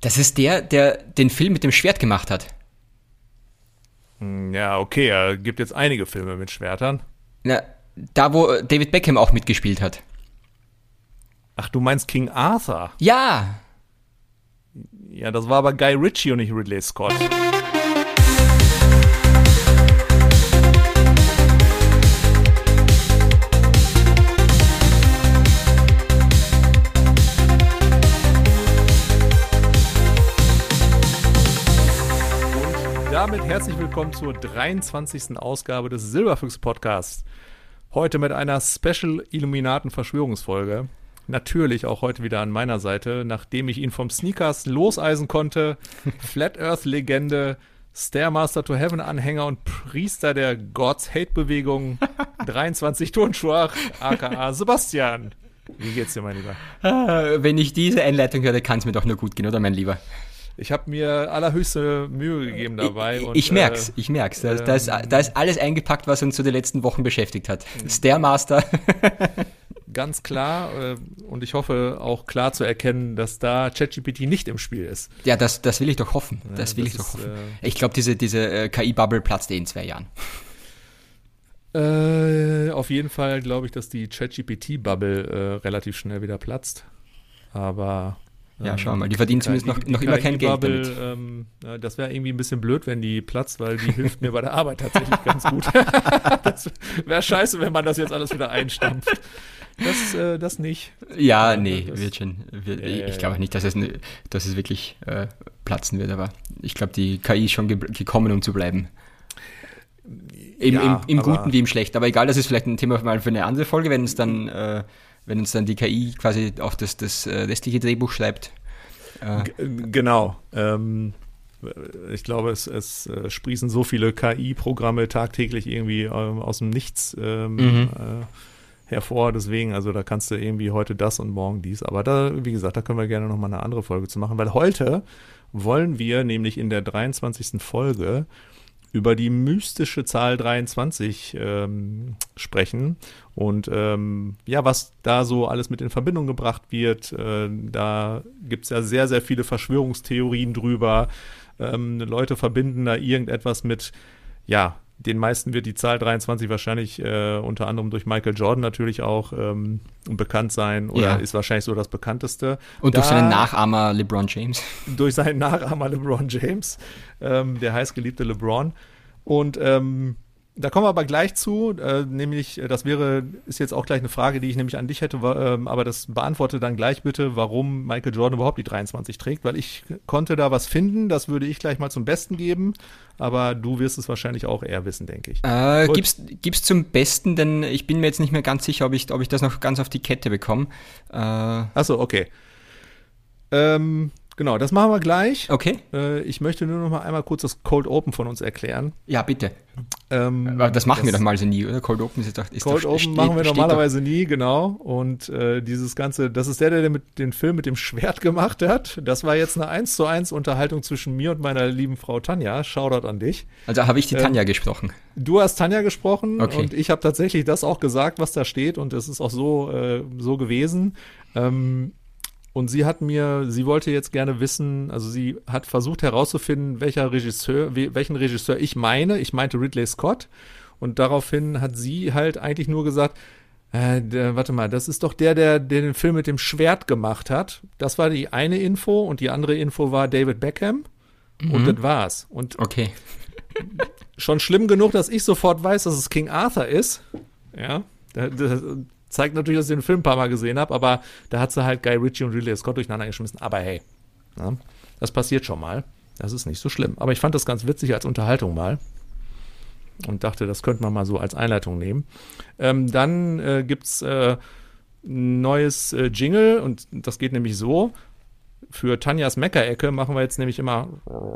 Das ist der den Film mit dem Schwert gemacht hat. Ja, okay, er gibt jetzt einige Filme mit Schwertern. Na, da, wo David Beckham auch mitgespielt hat. Ach, du meinst King Arthur? Ja! Ja, das war aber Guy Ritchie und nicht Ridley Scott. Damit herzlich willkommen zur 23. Ausgabe des Silberfüchse Podcasts. Heute mit einer Special Illuminaten-Verschwörungsfolge. Natürlich auch heute wieder an meiner Seite, nachdem ich ihn vom Sneakers loseisen konnte. Flat Earth-Legende, Stairmaster to Heaven-Anhänger und Priester der God's Hate-Bewegung, 23 Turnschuach, aka Sebastian. Wie geht's dir, mein Lieber? Wenn ich diese Einleitung höre, kann es mir doch nur gut gehen, oder, mein Lieber? Ich habe mir allerhöchste Mühe gegeben dabei. Ich merk's. Da ist alles eingepackt, was uns so die letzten Wochen beschäftigt hat. Stairmaster. Ganz klar und ich hoffe auch klar zu erkennen, dass da ChatGPT nicht im Spiel ist. Ja, das will ich doch hoffen. Ich glaube, diese KI-Bubble platzt in 2 Jahren. Auf jeden Fall glaube ich, dass die ChatGPT-Bubble relativ schnell wieder platzt. Aber ja, schau mal, die verdienen zumindest noch immer kein Geld damit. Das wäre irgendwie ein bisschen blöd, wenn die platzt, weil die hilft mir bei der Arbeit tatsächlich ganz gut. Das wäre scheiße, wenn man das jetzt alles wieder einstampft. Das nicht. Ja, nee, wird schon. Ich glaube nicht, dass es wirklich platzen wird, aber ich glaube, die KI ist schon gekommen, um zu bleiben. Im Guten wie im Schlechten. Aber egal, das ist vielleicht ein Thema mal für eine andere Folge, wenn uns dann die KI quasi auch das restliche Drehbuch schreibt. Genau. Ich glaube, es sprießen so viele KI-Programme tagtäglich irgendwie aus dem Nichts hervor. Deswegen, also da kannst du irgendwie heute das und morgen dies. Aber da, wie gesagt, da können wir gerne nochmal eine andere Folge zu machen, weil heute wollen wir nämlich in der 23. Folge über die mystische Zahl 23 sprechen und was da so alles mit in Verbindung gebracht wird. Da gibt's ja sehr, sehr viele Verschwörungstheorien drüber. Leute verbinden da irgendetwas mit, den meisten wird die Zahl 23 wahrscheinlich unter anderem durch Michael Jordan natürlich auch bekannt sein oder ist wahrscheinlich so das bekannteste. Und durch seinen Nachahmer LeBron James. Durch seinen Nachahmer LeBron James, der heißgeliebte LeBron. Und da kommen wir aber gleich zu, nämlich ist jetzt auch gleich eine Frage, die ich nämlich an dich hätte, aber das beantworte dann gleich bitte, warum Michael Jordan überhaupt die 23 trägt, weil ich konnte da was finden, das würde ich gleich mal zum Besten geben, aber du wirst es wahrscheinlich auch eher wissen, denke ich. Gib's zum Besten, denn ich bin mir jetzt nicht mehr ganz sicher, ob ich das noch ganz auf die Kette bekomme. Achso, okay. Genau, das machen wir gleich. Okay. Ich möchte nur noch mal einmal kurz das Cold Open von uns erklären. Ja, bitte. Aber das machen wir doch mal so nie, oder? Cold Open ist Cold Open machen wir normalerweise nie, genau. Und dieses Ganze, das ist der den Film mit dem Schwert gemacht hat. Das war jetzt eine 1:1 Unterhaltung zwischen mir und meiner lieben Frau Tanja. Shoutout an dich. Also habe ich die Tanja gesprochen? Du hast Tanja gesprochen, okay. Und ich habe tatsächlich das auch gesagt, was da steht. Und es ist auch so gewesen. Und sie wollte jetzt gerne wissen, also sie hat versucht herauszufinden, welchen Regisseur ich meine. Ich meinte Ridley Scott. Und daraufhin hat sie halt eigentlich nur gesagt, das ist doch der den Film mit dem Schwert gemacht hat. Das war die eine Info und die andere Info war David Beckham. Und das war's. Und okay. Schon schlimm genug, dass ich sofort weiß, dass es King Arthur ist. Ja, das zeigt natürlich, dass ich den Film ein paar Mal gesehen habe, aber da hat sie halt Guy Ritchie und Ridley Scott durcheinander geschmissen. Aber hey, das passiert schon mal. Das ist nicht so schlimm. Aber ich fand das ganz witzig als Unterhaltung und dachte, das könnte man mal so als Einleitung nehmen. Dann gibt's ein neues Jingle und das geht nämlich so. Für Tanjas Meckerecke machen wir jetzt nämlich immer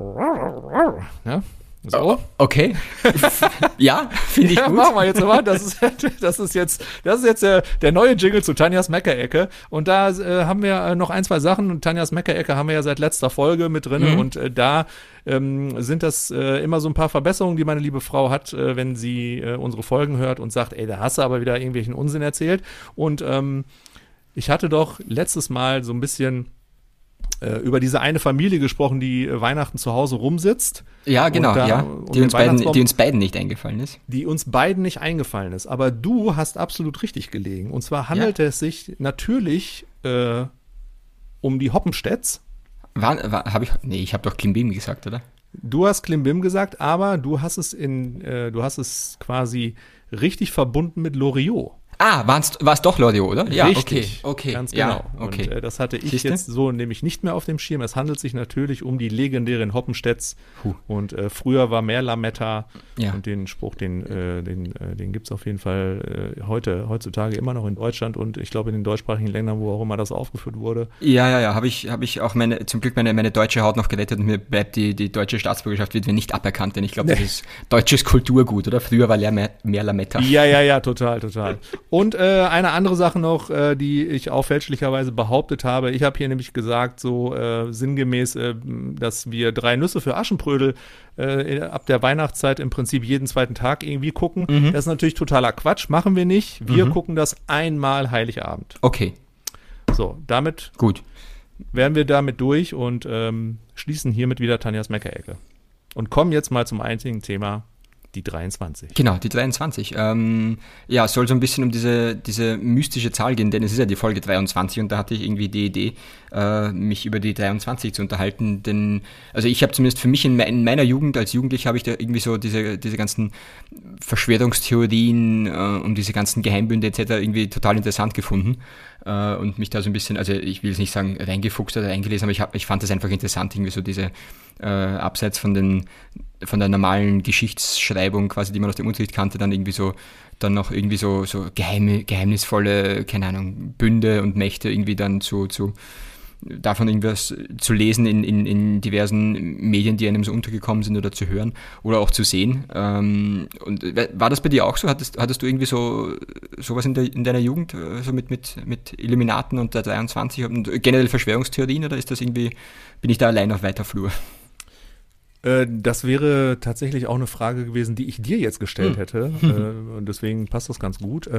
so. Okay. Ja, finde ich gut. Machen wir jetzt immer. Das ist jetzt der neue Jingle zu Tanjas Meckerecke. Und da haben wir noch 1, 2 Sachen. Und Tanjas Meckerecke haben wir ja seit letzter Folge mit drin. Und da sind das immer so ein paar Verbesserungen, die meine liebe Frau hat, wenn sie unsere Folgen hört und sagt, da hast du aber wieder irgendwelchen Unsinn erzählt. Und ich hatte doch letztes Mal so ein bisschen über diese eine Familie gesprochen, die Weihnachten zu Hause rumsitzt. Ja, genau, die uns beiden nicht eingefallen ist. Die uns beiden nicht eingefallen ist. Aber du hast absolut richtig gelegen. Und zwar handelt es sich natürlich um die Hoppenstedts. Ich habe doch Klimbim gesagt, oder? Du hast Klimbim gesagt, aber du hast es quasi richtig verbunden mit Loriot. War es doch Loriot, oder? Ja, richtig, okay. Ganz genau. Ja, okay. Und das hatte ich jetzt so nämlich nicht mehr auf dem Schirm. Es handelt sich natürlich um die legendären Hoppenstedts. Und früher war mehr Lametta. Ja. Und den Spruch, den gibt es auf jeden Fall heutzutage immer noch in Deutschland und ich glaube in den deutschsprachigen Ländern, wo auch immer das aufgeführt wurde. Ja. Habe ich auch zum Glück meine deutsche Haut noch gerettet und mir bleibt die deutsche Staatsbürgerschaft wird mir nicht aberkannt, denn ich glaube, das ist deutsches Kulturgut, oder? Früher war mehr Lametta. Ja, total. Und eine andere Sache noch, die ich auch fälschlicherweise behauptet habe. Ich habe hier nämlich gesagt, so sinngemäß, dass wir 3 Nüsse für Aschenbrödel ab der Weihnachtszeit im Prinzip jeden zweiten Tag irgendwie gucken. Mhm. Das ist natürlich totaler Quatsch, machen wir nicht. Wir gucken das einmal Heiligabend. Okay. So, damit gut wären wir damit durch und schließen hiermit wieder Tanjas Meckerecke. Und kommen jetzt mal zum einzigen Thema, die 23. Genau, die 23. Es soll so ein bisschen um diese mystische Zahl gehen, denn es ist ja die Folge 23 und da hatte ich irgendwie die Idee, mich über die 23 zu unterhalten, denn, also ich habe zumindest für mich in meiner Jugend, als Jugendlicher habe ich da irgendwie so diese ganzen Verschwörungstheorien und diese ganzen Geheimbünde etc. irgendwie total interessant gefunden und mich da so ein bisschen, also ich will es nicht sagen reingefuchst oder reingelesen, aber ich fand das einfach interessant, irgendwie so diese abseits von der normalen Geschichtsschreibung quasi, die man aus dem Unterricht kannte, dann irgendwie so, dann noch irgendwie so geheimnisvolle, keine Ahnung, Bünde und Mächte irgendwie dann davon irgendwas zu lesen in diversen Medien, die einem so untergekommen sind oder zu hören oder auch zu sehen. Und war das bei dir auch so? Hattest du irgendwie sowas in deiner Jugend, so mit Illuminaten und der 23 und generell Verschwörungstheorien, oder ist das irgendwie, bin ich da allein auf weiter Flur? Das wäre tatsächlich auch eine Frage gewesen, die ich dir jetzt gestellt hätte. Und deswegen passt das ganz gut.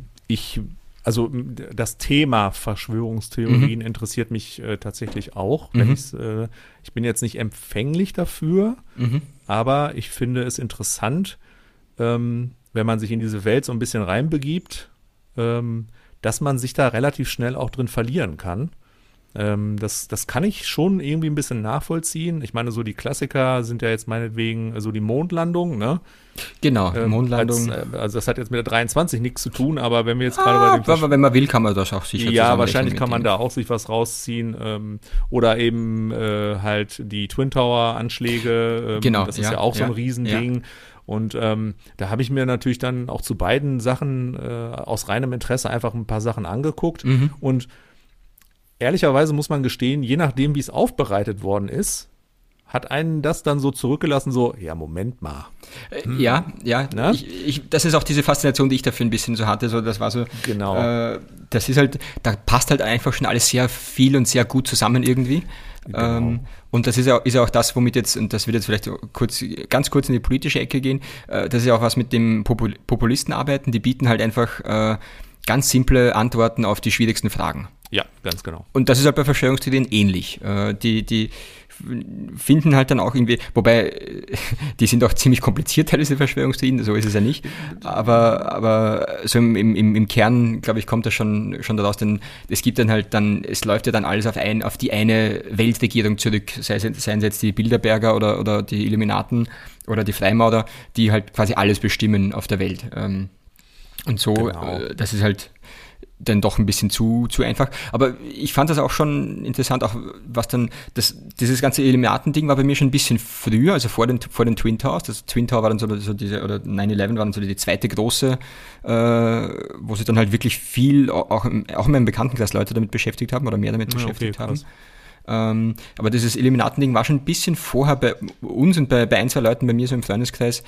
Also das Thema Verschwörungstheorien interessiert mich tatsächlich auch. Ich bin jetzt nicht empfänglich dafür, aber ich finde es interessant, wenn man sich in diese Welt so ein bisschen reinbegibt, dass man sich da relativ schnell auch drin verlieren kann. Das kann ich schon irgendwie ein bisschen nachvollziehen. Ich meine, so die Klassiker sind ja jetzt meinetwegen so die Mondlandung, ne? Genau, Mondlandung. Also das hat jetzt mit der 23 nichts zu tun, aber wenn wir jetzt gerade bei dem wenn man will, kann man das auch sicher ja, wahrscheinlich kann man da auch sich was rausziehen. Oder eben halt die Twin Tower Anschläge. Genau, das ist ja auch so ein Riesending. Ja. Und da habe ich mir natürlich dann auch zu beiden Sachen aus reinem Interesse einfach ein paar Sachen angeguckt. Und ehrlicherweise muss man gestehen, je nachdem, wie es aufbereitet worden ist, hat einen das dann so zurückgelassen, so, ja, Moment mal. Ja. Ne? Das ist auch diese Faszination, die ich dafür ein bisschen so hatte. So, das war so, genau. Das ist halt, da passt halt einfach schon alles sehr viel und sehr gut zusammen irgendwie. Genau. Und das ist ja auch das, womit jetzt, und das wird jetzt vielleicht ganz kurz in die politische Ecke gehen, das ist ja auch was mit dem Populisten arbeiten, die bieten halt einfach ganz simple Antworten auf die schwierigsten Fragen. Ja, ganz genau. Und das ist halt bei Verschwörungstheorien ähnlich. Die finden halt dann auch irgendwie, wobei die sind auch ziemlich kompliziert, diese Verschwörungstheorien, so ist es ja nicht. Aber so im Kern, glaube ich, kommt das schon daraus, denn es gibt dann halt es läuft ja dann alles auf die eine Weltregierung zurück, seien es jetzt die Bilderberger oder die Illuminaten oder die Freimaurer, die halt quasi alles bestimmen auf der Welt. Und so, genau. Das ist halt dann doch ein bisschen zu einfach. Aber ich fand das auch schon interessant, auch was dann, dieses ganze Illuminaten-Ding war bei mir schon ein bisschen früher, also vor den Twin Towers. Das Twin Tower war dann so diese, oder 9/11 war dann so die zweite große, wo sich dann halt wirklich viel, auch in meinem Bekanntenkreis Leute damit beschäftigt haben oder mehr damit beschäftigt haben. Aber dieses Illuminaten-Ding war schon ein bisschen vorher bei uns und bei ein, zwei Leuten bei mir so im Freundeskreis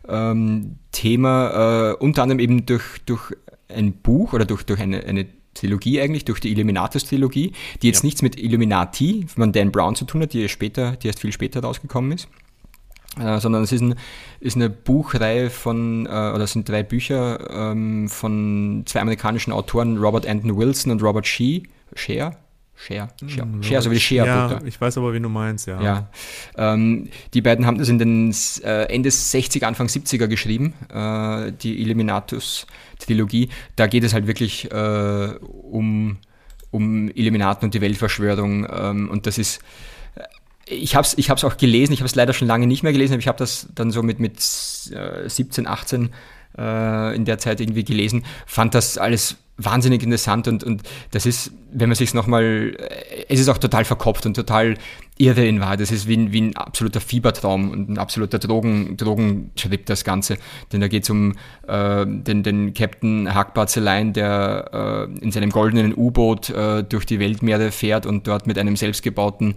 Thema, unter anderem eben durch ein Buch oder durch eine Trilogie eigentlich, durch die Illuminatus-Trilogie, die jetzt nichts mit Illuminati von Dan Brown zu tun hat, die erst viel später rausgekommen ist, sondern es ist eine Buchreihe oder es sind 3 Bücher von 2 amerikanischen Autoren, Robert Anton Wilson und Robert Sher. Share, so wie Share-Butter. Ja, ich weiß aber, wen du meinst, ja. Ja. Die beiden haben das in den Ende 60er, Anfang 70er geschrieben, die Illuminatus-Trilogie. Da geht es halt wirklich um Illuminaten und die Weltverschwörung. Und das ist, ich hab's auch gelesen, ich habe es leider schon lange nicht mehr gelesen, aber ich habe das dann so mit 17, 18 in der Zeit irgendwie gelesen, fand das alles wahnsinnig interessant und das ist, wenn man sich es nochmal, es ist auch total verkopft und total irre in Wahrheit. Das ist wie ein absoluter Fiebertraum und ein absoluter Drogentrip, das Ganze. Denn da geht es um den Captain Huck Barzelein, der in seinem goldenen U-Boot durch die Weltmeere fährt und dort mit einem selbstgebauten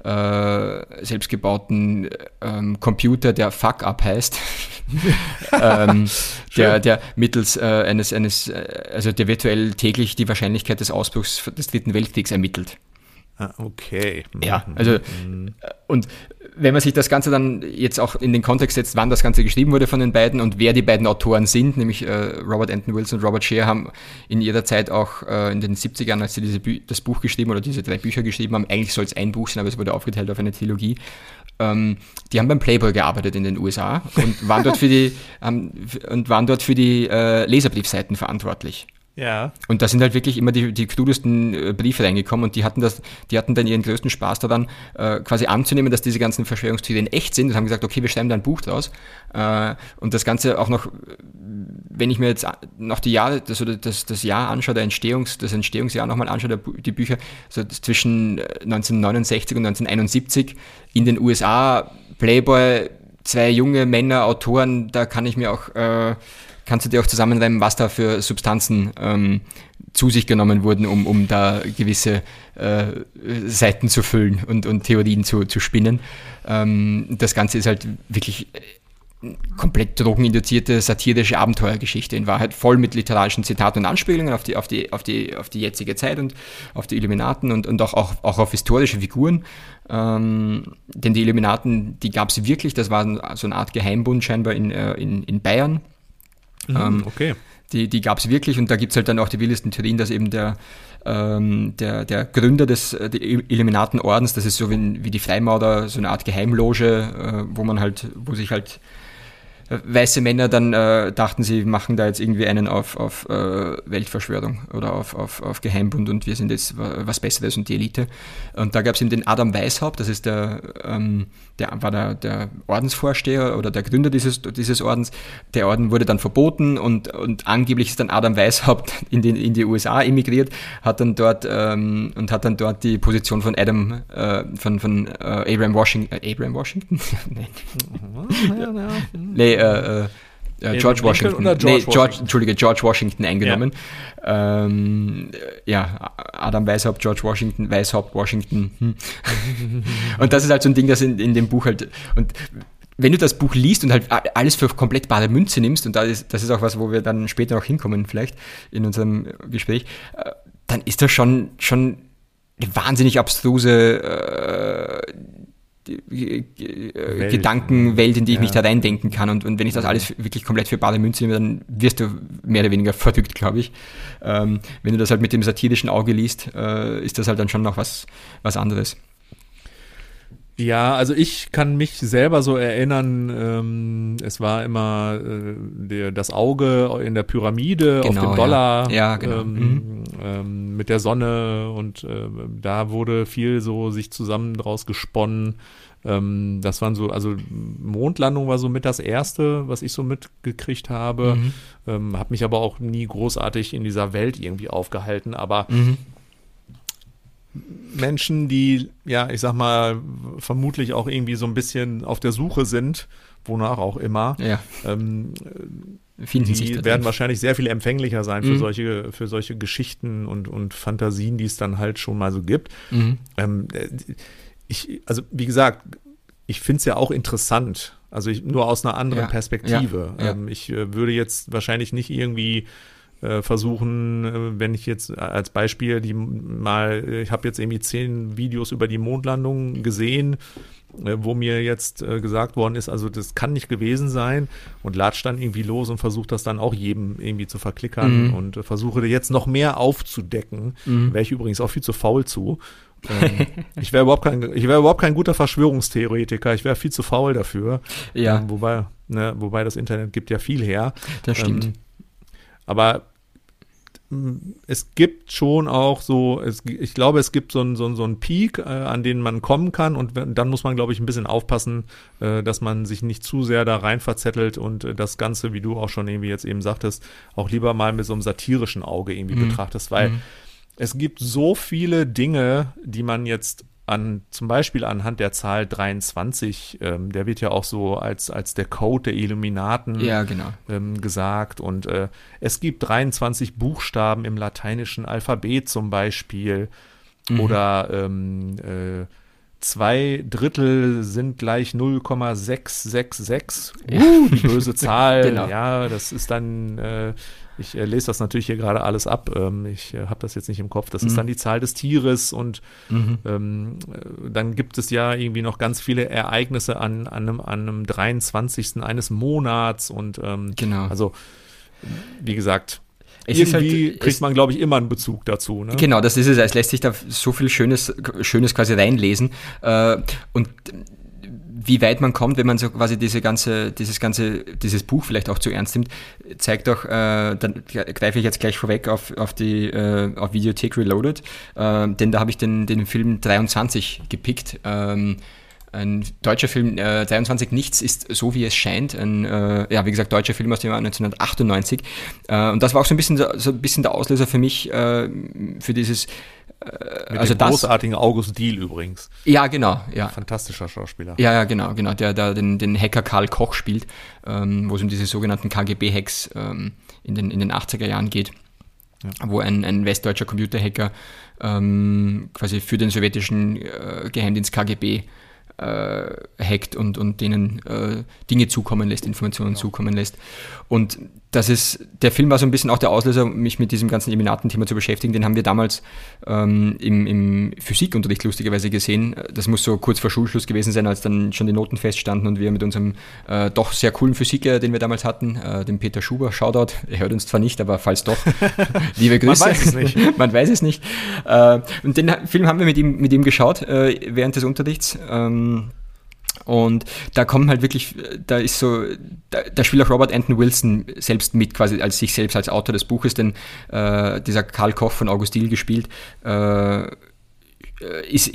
Computer, der Fuck-Up heißt, der mittels also der virtuell täglich die Wahrscheinlichkeit des Ausbruchs des Dritten Weltkriegs ermittelt. Okay. Ja, also und wenn man sich das Ganze dann jetzt auch in den Kontext setzt, wann das Ganze geschrieben wurde von den beiden und wer die beiden Autoren sind, nämlich Robert Anton Wilson und Robert Shea haben in ihrer Zeit auch in den 70ern, als sie das Buch geschrieben oder diese 3 Bücher geschrieben haben, eigentlich soll es ein Buch sein, aber es wurde aufgeteilt auf eine Trilogie. Die haben beim Playboy gearbeitet in den USA und waren dort für die Leserbriefseiten verantwortlich. Ja. Und da sind halt wirklich immer die krudesten Briefe reingekommen und die hatten dann ihren größten Spaß daran, quasi anzunehmen, dass diese ganzen Verschwörungstheorien echt sind und haben gesagt, okay, wir schreiben da ein Buch draus. Und das Ganze auch noch, wenn ich mir jetzt noch die Jahre, das Jahr anschaue, das Entstehungsjahr nochmal anschaue, die Bücher, so zwischen 1969 und 1971 in den USA, Playboy, 2 junge Männer, Autoren, da kannst du dir auch zusammenreimen, was da für Substanzen zu sich genommen wurden, um da gewisse Seiten zu füllen und Theorien zu spinnen. Das Ganze ist halt wirklich komplett drogeninduzierte satirische Abenteuergeschichte in Wahrheit, voll mit literarischen Zitaten und Anspielungen auf die jetzige Zeit und auf die Illuminaten und auch auf historische Figuren. Denn die Illuminaten, die gab es wirklich, das war so eine Art Geheimbund scheinbar in Bayern. Okay. Die gab es wirklich und da gibt es halt dann auch die wildesten Theorien, dass eben der Gründer des Illuminatenordens, das ist so wie die Freimaurer, so eine Art Geheimloge, wo sich halt weiße Männer dann dachten, sie machen da jetzt irgendwie einen auf Weltverschwörung oder auf Geheimbund und wir sind jetzt was Besseres und die Elite. Und da gab es eben den Adam Weishaupt, das ist der Ordensvorsteher oder der Gründer dieses Ordens. Der Orden wurde dann verboten und angeblich ist dann Adam Weishaupt in die USA emigriert, hat dann dort die Position von Abraham Washington? George Washington. George Washington eingenommen. Ja. Adam Weishaupt, George Washington, Weishaupt, Washington. Und das ist halt so ein Ding, das in dem Buch halt, und wenn du das Buch liest und halt alles für komplett bare Münze nimmst, und das ist auch was, wo wir dann später noch hinkommen vielleicht in unserem Gespräch, dann ist das schon eine wahnsinnig abstruse Gedankenwelt, in die ich mich da reindenken kann. Und wenn ich das alles wirklich komplett für bare Münze nehme, dann wirst du mehr oder weniger verrückt, glaube ich. Wenn du das halt mit dem satirischen Auge liest, ist das halt dann schon noch was anderes. Ja, also ich kann mich selber so erinnern, es war immer das Auge in der Pyramide, genau, auf dem Dollar, ja, genau. Mit der Sonne und da wurde viel so sich zusammen draus gesponnen. Das waren so, also Mondlandung war so mit das Erste, was ich so mitgekriegt habe. Habe mich aber auch nie großartig in dieser Welt irgendwie aufgehalten, aber Menschen, die, ja, ich sag mal, vermutlich auch irgendwie so ein bisschen auf der Suche sind, wonach auch immer, die werden wahrscheinlich sehr viel empfänglicher sein für solche Geschichten und Fantasien, die es dann halt schon mal so gibt. Also wie gesagt, ich finde es ja auch interessant, also nur aus einer anderen Perspektive. Ich würde jetzt wahrscheinlich nicht irgendwie versuchen, wenn ich jetzt als Beispiel ich habe jetzt irgendwie 10 Videos über die Mondlandung gesehen wo mir jetzt gesagt worden ist, also das kann nicht gewesen sein und latscht dann irgendwie los und versucht das dann auch jedem irgendwie zu verklickern und versuche jetzt noch mehr aufzudecken, wäre ich übrigens auch viel zu faul zu. Ich wäre überhaupt kein guter Verschwörungstheoretiker, ich wäre viel zu faul dafür. Ja. Wobei das Internet gibt ja viel her. Das stimmt. Aber es gibt schon auch so, ich glaube, es gibt so einen Peak, an den man kommen kann und dann muss man, glaube ich, ein bisschen aufpassen, dass man sich nicht zu sehr da rein verzettelt und das Ganze, wie du auch schon irgendwie jetzt eben sagtest, auch lieber mal mit so einem satirischen Auge irgendwie betrachtest, weil es gibt so viele Dinge, die man jetzt zum Beispiel anhand der Zahl 23, der wird ja auch so als der Code der Illuminaten gesagt und es gibt 23 Buchstaben im lateinischen Alphabet zum Beispiel oder 2/3 sind gleich 0,666. Die böse Zahl. Genau. Ja, das ist dann, ich lese das natürlich hier gerade alles ab. Ich habe das jetzt nicht im Kopf. Das ist dann die Zahl des Tieres und dann gibt es ja irgendwie noch ganz viele Ereignisse an einem 23. eines Monats und also wie gesagt, kriegt man, glaube ich, immer einen Bezug dazu. Ne? Genau, das ist es. Es lässt sich da so viel Schönes quasi reinlesen. Und wie weit man kommt, wenn man so quasi dieses Buch vielleicht auch zu ernst nimmt, zeigt auch, dann greife ich jetzt gleich vorweg auf Videothek Reloaded, denn da habe ich den Film 23 gepickt. Ein deutscher Film, 23 Nichts ist so, wie es scheint. Wie gesagt, deutscher Film aus dem Jahr 1998. Und das war auch so ein bisschen der Auslöser für mich, für dieses Mit dem großartigen August Diehl übrigens. Ja, genau. Ja. Fantastischer Schauspieler. Ja, genau, der da den Hacker Karl Koch spielt, wo es um diese sogenannten KGB-Hacks in den 80er Jahren geht, wo ein westdeutscher Computerhacker quasi für den sowjetischen Geheimdienst KGB hackt und denen Dinge zukommen lässt, Informationen zukommen lässt. Und der Film war so ein bisschen auch der Auslöser, mich mit diesem ganzen Illuminaten-Thema zu beschäftigen. Den haben wir damals im Physikunterricht lustigerweise gesehen. Das muss so kurz vor Schulschluss gewesen sein, als dann schon die Noten feststanden und wir mit unserem doch sehr coolen Physiker, den wir damals hatten, dem Peter Schuber, Shoutout, er hört uns zwar nicht, aber falls doch, liebe Grüße. Man weiß es nicht. Man weiß es nicht. Und den Film haben wir mit ihm geschaut während des Unterrichts. Und da kommen halt wirklich, da spielt auch Robert Anton Wilson selbst mit, quasi als Autor des Buches, denn dieser Karl Koch von August Diehl gespielt, ist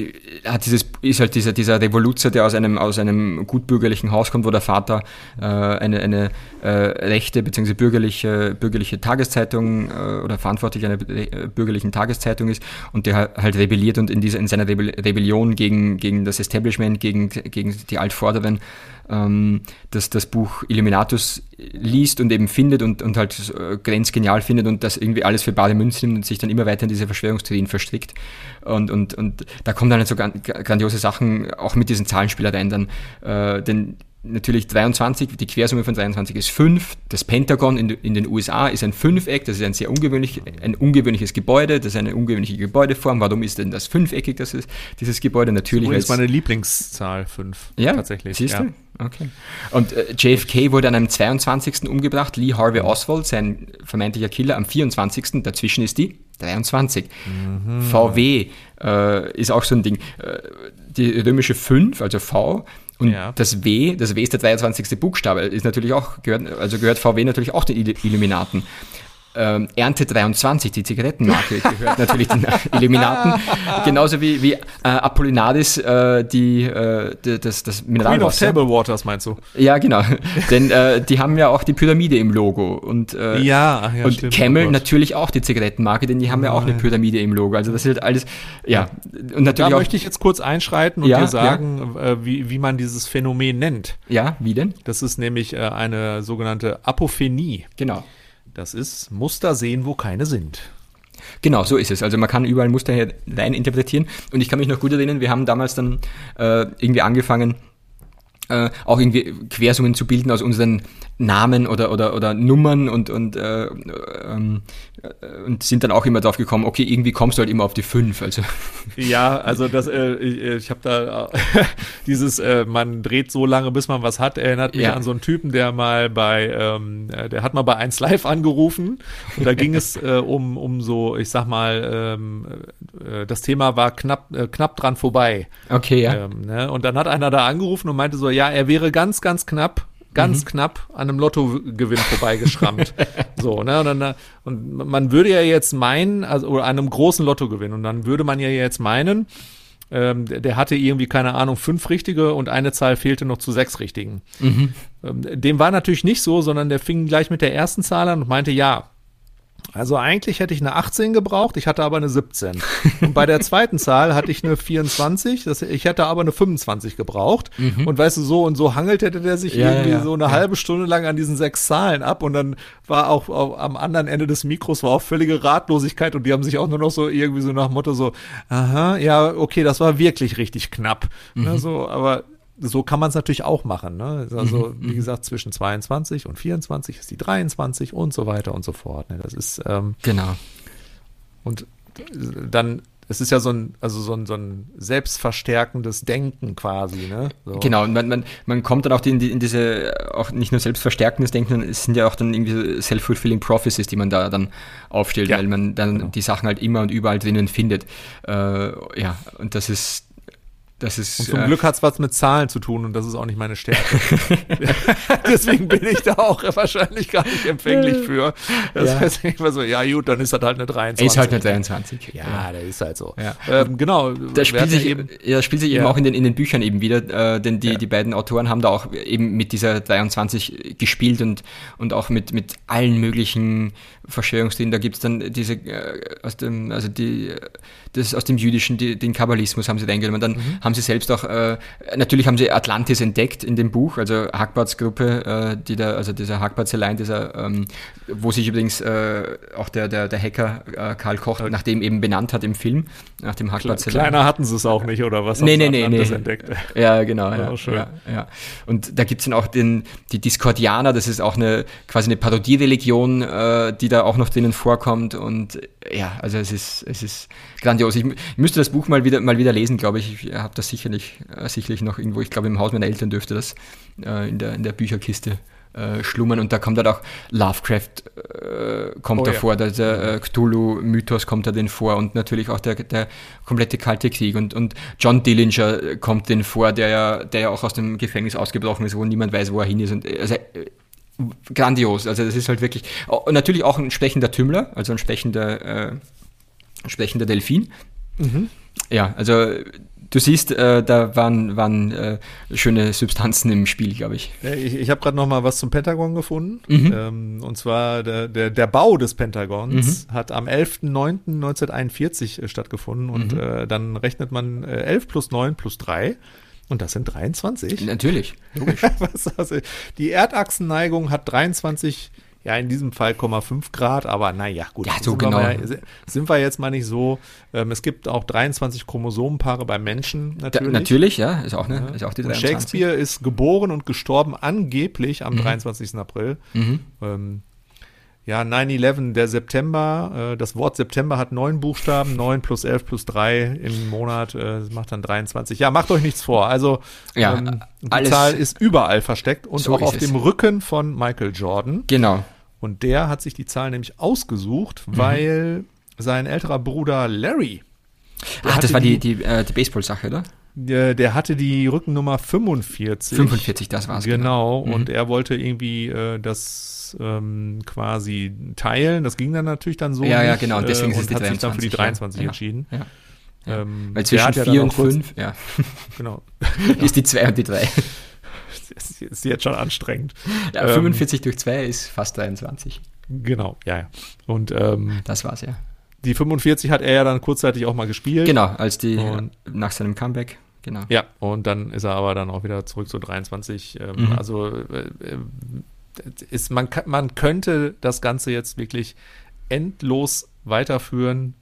dieser Revoluzer, der aus einem gutbürgerlichen Haus kommt, wo der Vater eine rechte bzw. bürgerliche Tageszeitung oder verantwortlich einer bürgerlichen Tageszeitung ist und der halt rebelliert und in seiner Rebellion gegen das Establishment, gegen die Altvorderen, das Buch Illuminatus liest und eben findet und halt grenzgenial findet und das irgendwie alles für bare Münze nimmt und sich dann immer weiter in diese Verschwörungstheorien verstrickt. Und da kommen dann halt so grandiose Sachen, auch mit diesen Zahlenspielereien dann. Denn natürlich 23, die Quersumme von 23 ist 5. Das Pentagon in den USA ist ein Fünfeck, das ist ein ungewöhnliches Gebäude, das ist eine ungewöhnliche Gebäudeform. Warum ist denn das fünfeckig, dieses Gebäude? Natürlich. Das ist meine Lieblingszahl, 5. Ja, tatsächlich. Siehst du? Okay. Und JFK wurde an einem 22. umgebracht, Lee Harvey Oswald, sein vermeintlicher Killer, am 24. Dazwischen ist die 23. VW ist auch so ein Ding. Die römische 5, also V, und das W ist der 23. Buchstabe, ist natürlich auch, gehört VW natürlich auch den Illuminaten. Ernte 23, die Zigarettenmarke, gehört natürlich den Illuminaten, genauso wie Apollinaris, das Mineralwasser. Queen of Table Waters, meinst du? Ja, genau, denn die haben ja auch die Pyramide im Logo und stimmt, Camel natürlich auch die Zigarettenmarke, denn die haben ja auch eine Pyramide im Logo, also das ist halt alles, und natürlich da möchte ich jetzt kurz einschreiten und dir sagen, wie man dieses Phänomen nennt. Ja, wie denn? Das ist nämlich eine sogenannte Apophenie. Genau. Das ist Muster sehen, wo keine sind. Genau, so ist es. Also man kann überall Muster rein interpretieren. Und ich kann mich noch gut erinnern, wir haben damals dann irgendwie angefangen, auch irgendwie Quersummen zu bilden aus unseren Namen oder Nummern und sind dann auch immer drauf gekommen, okay, irgendwie kommst du halt immer auf die 5. Also. Ja, also ich habe da dieses, man dreht so lange, bis man was hat, erinnert mich an so einen Typen, der hat mal bei 1 Live angerufen und da ging es um so, ich sag mal, das Thema war knapp dran vorbei. Okay, ja. Ne? Und dann hat einer da angerufen und meinte so, ja, er wäre ganz knapp an einem Lottogewinn vorbeigeschrammt. So, ne? Und man würde ja jetzt meinen, oder an einem großen Lottogewinn, und dann würde man ja jetzt meinen, der hatte irgendwie, keine Ahnung, 5 richtige und eine Zahl fehlte noch zu 6 richtigen. Dem war natürlich nicht so, sondern der fing gleich mit der ersten Zahl an und meinte, ja, also eigentlich hätte ich eine 18 gebraucht, ich hatte aber eine 17. Und bei der zweiten Zahl hatte ich eine 24, ich hätte aber eine 25 gebraucht. Und weißt du, so und so hangelte der sich so eine halbe Stunde lang an diesen 6 Zahlen ab und dann war auch am anderen Ende des Mikros war auch völlige Ratlosigkeit und die haben sich auch nur noch so irgendwie so nach dem Motto so, aha, ja, okay, das war wirklich richtig knapp. Ne, so, aber so kann man es natürlich auch machen. Ne? Also, wie gesagt, zwischen 22 und 24 ist die 23 und so weiter und so fort. Ne? Das ist genau. Und dann, es ist ja so ein selbstverstärkendes Denken quasi. Ne? So. Genau, und man kommt dann auch in diese, auch nicht nur selbstverstärkendes Denken, es sind ja auch dann irgendwie self-fulfilling prophecies, die man da dann aufstellt, weil man dann die Sachen halt immer und überall drinnen findet. Und das ist und zum Glück hat es was mit Zahlen zu tun und das ist auch nicht meine Stärke. Deswegen bin ich da auch wahrscheinlich gar nicht empfänglich für. Das heißt immer so, ja gut, dann ist das halt eine 23. Ist halt eine 23. Ja, das ist halt so. Ja. Genau. Das spielt sich eben auch in den Büchern eben wieder, denn die beiden Autoren haben da auch eben mit dieser 23 gespielt und auch mit allen möglichen Verschwörungstheorien. Da gibt es dann diese aus dem Jüdischen, den Kabbalismus haben sie da eingenommen. Dann haben sie selbst auch, natürlich haben sie Atlantis entdeckt in dem Buch, also Hagbardts Gruppe, dieser Hagbard-Zelein, wo sich übrigens auch der Hacker Karl Koch nach dem eben benannt hat im Film, nach dem Hagbard-Zelein. Kleiner hatten sie es auch nicht, oder was? Nee. Entdeckt. Ja, genau. Ja, schön. Ja. Und da gibt es dann auch die Discordianer, das ist auch quasi eine Parodiereligion, die da auch noch drinnen vorkommt und ja, also es ist grandios. Ich müsste das Buch mal wieder lesen, glaube ich. Ich habe das sicherlich noch irgendwo, ich glaube im Haus meiner Eltern dürfte das in der Bücherkiste schlummern und da kommt halt auch Lovecraft kommt vor, der Cthulhu-Mythos kommt da drin vor und natürlich auch der komplette Kalte Krieg und John Dillinger kommt drin vor, der ja auch aus dem Gefängnis ausgebrochen ist, wo niemand weiß, wo er hin ist und also grandios, also das ist halt wirklich und natürlich auch ein sprechender Tümmler, also ein sprechender Delfin. Ja, also du siehst, da waren schöne Substanzen im Spiel, glaube ich. Ich habe gerade noch mal was zum Pentagon gefunden. Und zwar der Bau des Pentagons hat am 11.09.1941 stattgefunden. Und dann rechnet man 11 plus 9 plus 3. Und das sind 23. Natürlich, logisch. Die Erdachsenneigung hat 23, ja in diesem Fall 0,5 Grad, aber naja, gut. Ja, so genau. Sind wir jetzt mal nicht so. Es gibt auch 23 Chromosomenpaare beim Menschen natürlich. Natürlich, ja, ist auch die 23. Und Shakespeare ist geboren und gestorben angeblich am 23. April. 9/11, der September, das Wort September hat 9 Buchstaben, 9 plus 11 plus 3 im Monat, das macht dann 23. Ja, macht euch nichts vor. Also die Zahl ist überall versteckt und so auch auf dem Rücken von Michael Jordan. Genau. Und der hat sich die Zahl nämlich ausgesucht, weil sein älterer Bruder Larry. Das war die Baseball-Sache, oder? Der hatte die Rückennummer 45. 45, das war's. Genau. Und er wollte irgendwie das quasi teilen. Das ging dann natürlich dann so nicht. Genau. Und deswegen und hat sich dann für die 23 entschieden. Ja. Weil zwischen 4 und 5, genau. ist die 2 und die 3. Ist jetzt schon anstrengend. Ja, 45 durch 2 ist fast 23. Genau, ja. Und das war's, ja. Die 45 hat er ja dann kurzzeitig auch mal gespielt. Genau, nach seinem Comeback. Genau. Ja, und dann ist er aber dann auch wieder zurück zu 23. Also man könnte das Ganze jetzt wirklich endlos weiterführen.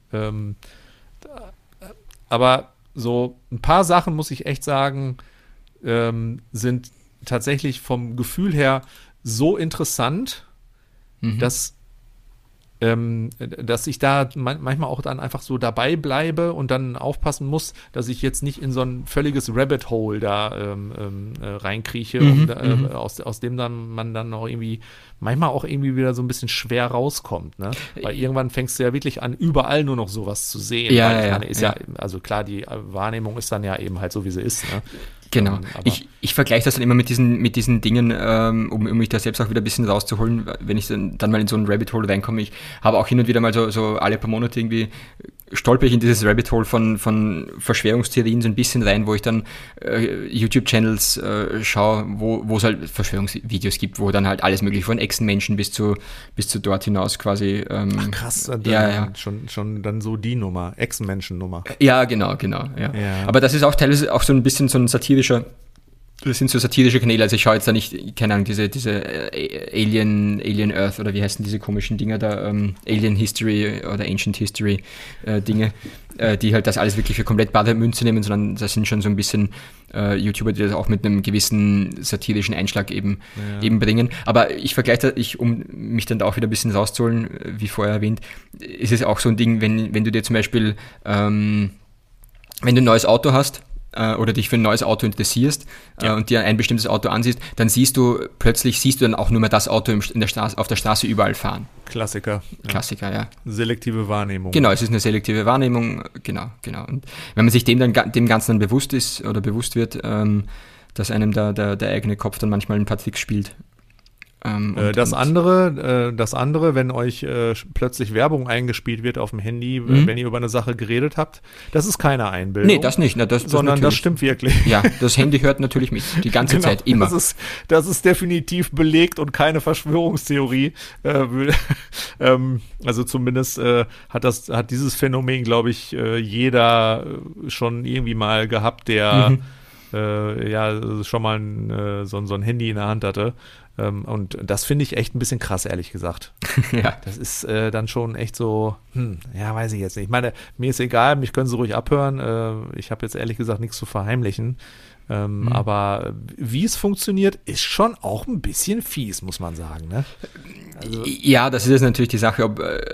Aber so ein paar Sachen, muss ich echt sagen, sind tatsächlich vom Gefühl her so interessant, dass ich da manchmal auch dann einfach so dabei bleibe und dann aufpassen muss, dass ich jetzt nicht in so ein völliges Rabbit Hole da reinkrieche, aus dem dann man dann auch irgendwie manchmal auch irgendwie wieder so ein bisschen schwer rauskommt, ne? Weil irgendwann fängst du ja wirklich an, überall nur noch sowas zu sehen. Ja, weil ich meine, ist ja, also klar, die Wahrnehmung ist dann ja eben halt so, wie sie ist, ne? Genau. Ich vergleiche das dann immer mit diesen Dingen, um mich da selbst auch wieder ein bisschen rauszuholen, wenn ich dann mal in so ein Rabbit Hole reinkomme. Ich habe auch hin und wieder mal so alle paar Monate irgendwie stolper ich in dieses Rabbit Hole von Verschwörungstheorien so ein bisschen rein, wo ich dann YouTube-Channels schaue, wo es halt Verschwörungsvideos gibt, wo dann halt alles mögliche von Echsenmenschen bis zu dort hinaus quasi. Ach krass, dann schon dann so die Nummer, Echsenmenschen-Nummer. Ja, genau. Ja. Aber das ist auch teilweise auch so ein bisschen so ein satirische Kanäle, also ich schaue jetzt da nicht, keine Ahnung, diese Alien Earth oder wie heißen diese komischen Dinger da, Alien History oder Ancient History Dinge, die halt das alles wirklich für komplett bare Münze nehmen, sondern das sind schon so ein bisschen YouTuber, die das auch mit einem gewissen satirischen Einschlag eben bringen. Aber ich vergleiche das, um mich dann da auch wieder ein bisschen rauszuholen, wie vorher erwähnt, ist es auch so ein Ding, wenn du dir zum Beispiel, wenn du ein neues Auto hast, oder dich für ein neues Auto interessierst und dir ein bestimmtes Auto ansiehst, dann siehst du dann auch nur mehr das Auto auf der Straße überall fahren. Klassiker, ja. Selektive Wahrnehmung. Genau, es ist eine selektive Wahrnehmung, genau. Und wenn man sich dem Ganzen dann bewusst ist oder bewusst wird, dass einem da der eigene Kopf dann manchmal ein paar Tricks spielt. Das andere, wenn euch plötzlich Werbung eingespielt wird auf dem Handy, wenn ihr über eine Sache geredet habt, das ist keine Einbildung. Nee, das nicht. Sondern das stimmt wirklich. Ja, das Handy hört natürlich mit, die ganze Zeit, immer. Das ist definitiv belegt und keine Verschwörungstheorie. Also zumindest hat dieses Phänomen, glaube ich, jeder schon irgendwie mal gehabt, der schon mal so ein Handy in der Hand hatte. Und das finde ich echt ein bisschen krass, ehrlich gesagt. Ja. Das ist dann schon echt so, weiß ich jetzt nicht. Ich meine, mir ist egal, mich können sie ruhig abhören. Ich habe jetzt ehrlich gesagt nichts zu verheimlichen. Aber wie es funktioniert, ist schon auch ein bisschen fies, muss man sagen. Ne? Also, ja, das ist jetzt natürlich die Sache,